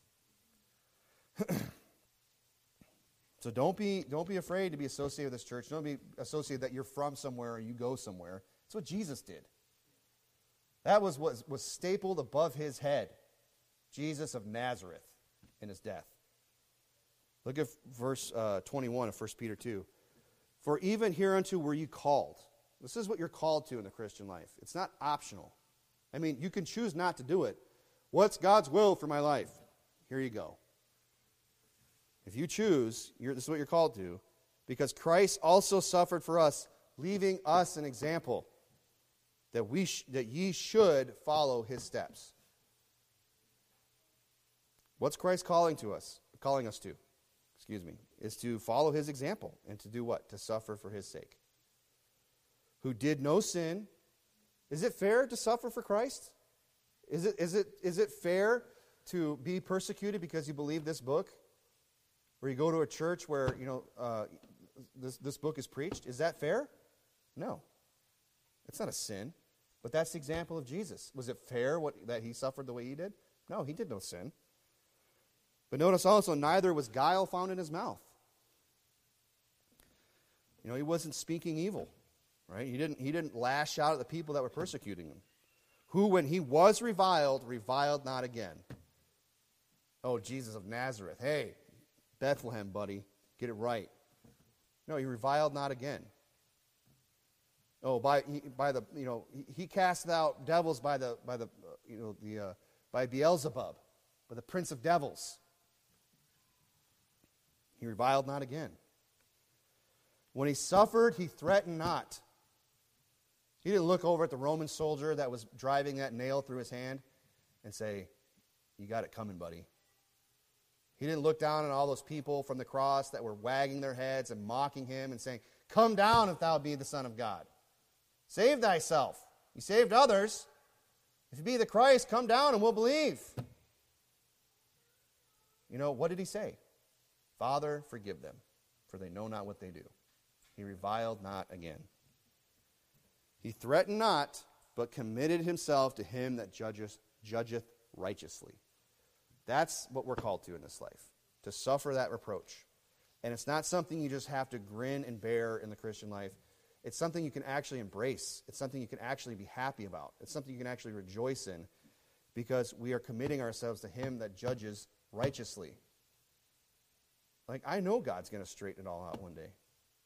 So don't be afraid to be associated with this church. Don't be associated that you're from somewhere or you go somewhere. That's what Jesus did. That was stapled above his head. Jesus of Nazareth in his death. Look at verse 21 of 1 Peter 2. For even hereunto were you called. This is what you're called to in the Christian life. It's not optional. I mean, you can choose not to do it. What's God's will for my life? Here you go. If you choose, this is what you're called to, because Christ also suffered for us, leaving us an example that ye should follow his steps. What's Christ calling us to? Is to follow his example and to do what? To suffer for his sake. Who did no sin. Is it fair to suffer for Christ? Is it fair to be persecuted because you believe this book? Or you go to a church where, this book is preached? Is that fair? No. It's not a sin. But that's the example of Jesus. Was it fair that he suffered the way he did? No, he did no sin. But notice also, neither was guile found in his mouth. He wasn't speaking evil, right? He didn't lash out at the people that were persecuting him. Who, when he was reviled not again. Oh, Jesus of Nazareth. Hey, Bethlehem, buddy, get it right. No, he reviled not again. Oh, he cast out devils by Beelzebub, by the prince of devils. He reviled not again. When he suffered, he threatened not. He didn't look over at the Roman soldier that was driving that nail through his hand and say, you got it coming, buddy. He didn't look down on all those people from the cross that were wagging their heads and mocking him and saying, come down if thou be the Son of God. Save thyself. You saved others. If you be the Christ, come down and we'll believe. What did he say? Father, forgive them, for they know not what they do. He reviled not again. He threatened not, but committed himself to him that judgeth righteously. That's what we're called to in this life, to suffer that reproach. And it's not something you just have to grin and bear in the Christian life. It's something you can actually embrace. It's something you can actually be happy about. It's something you can actually rejoice in, because we are committing ourselves to him that judges righteously. I know God's going to straighten it all out one day.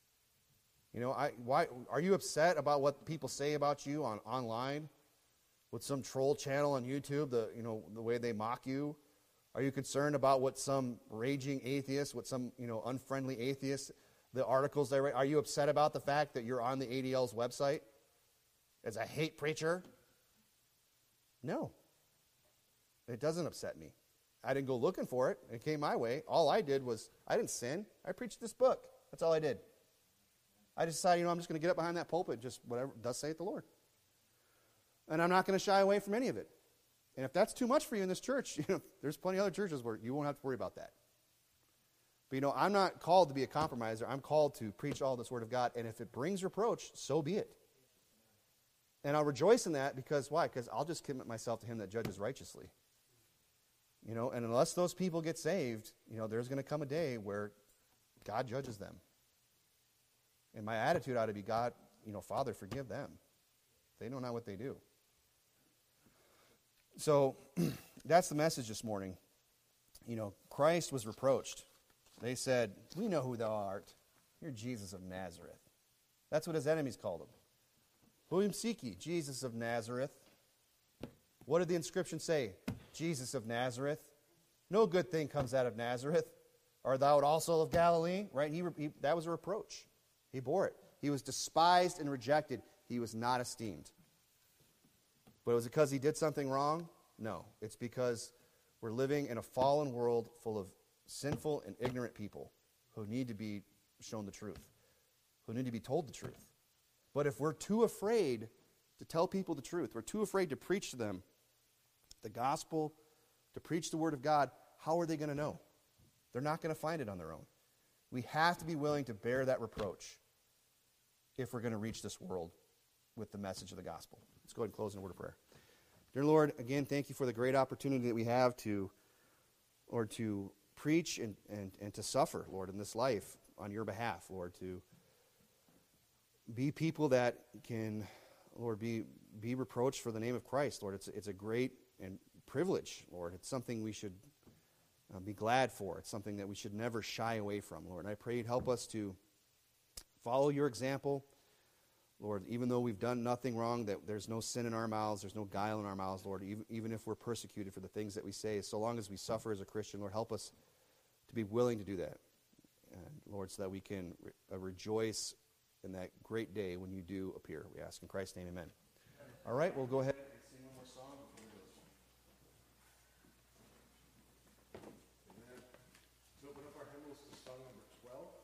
Why are you upset about what people say about you online, with some troll channel on YouTube, the way they mock you? Are you concerned about what some raging atheist, what some unfriendly atheist, the articles they write? Are you upset about the fact that you're on the ADL's website as a hate preacher? No, it doesn't upset me. I didn't go looking for it. It came my way. All I did was, I didn't sin. I preached this book. That's all I did. I decided, I'm just going to get up behind that pulpit, just whatever, thus saith the Lord. And I'm not going to shy away from any of it. And if that's too much for you in this church, there's plenty of other churches where you won't have to worry about that. But I'm not called to be a compromiser. I'm called to preach all this Word of God. And if it brings reproach, so be it. And I'll rejoice in that because, why? Because I'll just commit myself to him that judges righteously. And unless those people get saved, there's going to come a day where God judges them. And my attitude ought to be, God, Father, forgive them. They know not what they do. So that's the message this morning. Christ was reproached. They said, we know who thou art. You're Jesus of Nazareth. That's what his enemies called him. Whom seek ye? Jesus of Nazareth. What did the inscription say? Jesus of Nazareth. No good thing comes out of Nazareth. Art thou also of Galilee? Right? That was a reproach. He bore it. He was despised and rejected. He was not esteemed. But was it because he did something wrong? No. It's because we're living in a fallen world full of sinful and ignorant people who need to be shown the truth, who need to be told the truth. But if we're too afraid to tell people the truth, we're too afraid to preach to them the gospel, to preach the word of God, how are they going to know? They're not going to find it on their own. We have to be willing to bear that reproach if we're going to reach this world with the message of the gospel. Let's go ahead and close in a word of prayer. Dear Lord, again, thank you for the great opportunity that we have to preach and to suffer, Lord, in this life on your behalf, Lord, to be people that can, Lord, be reproached for the name of Christ, Lord. It's a great and privilege, Lord. It's something we should be glad for. It's something that we should never shy away from, Lord. And I pray you'd help us to follow your example, Lord, even though we've done nothing wrong, that there's no sin in our mouths, there's no guile in our mouths, Lord, even if we're persecuted for the things that we say, so long as we suffer as a Christian, Lord, help us to be willing to do that. And Lord, so that we can rejoice in that great day when you do appear. We ask in Christ's name, amen. All right, we'll go ahead and sing one more song before we close. Amen. So open up our hymnals to song number 12.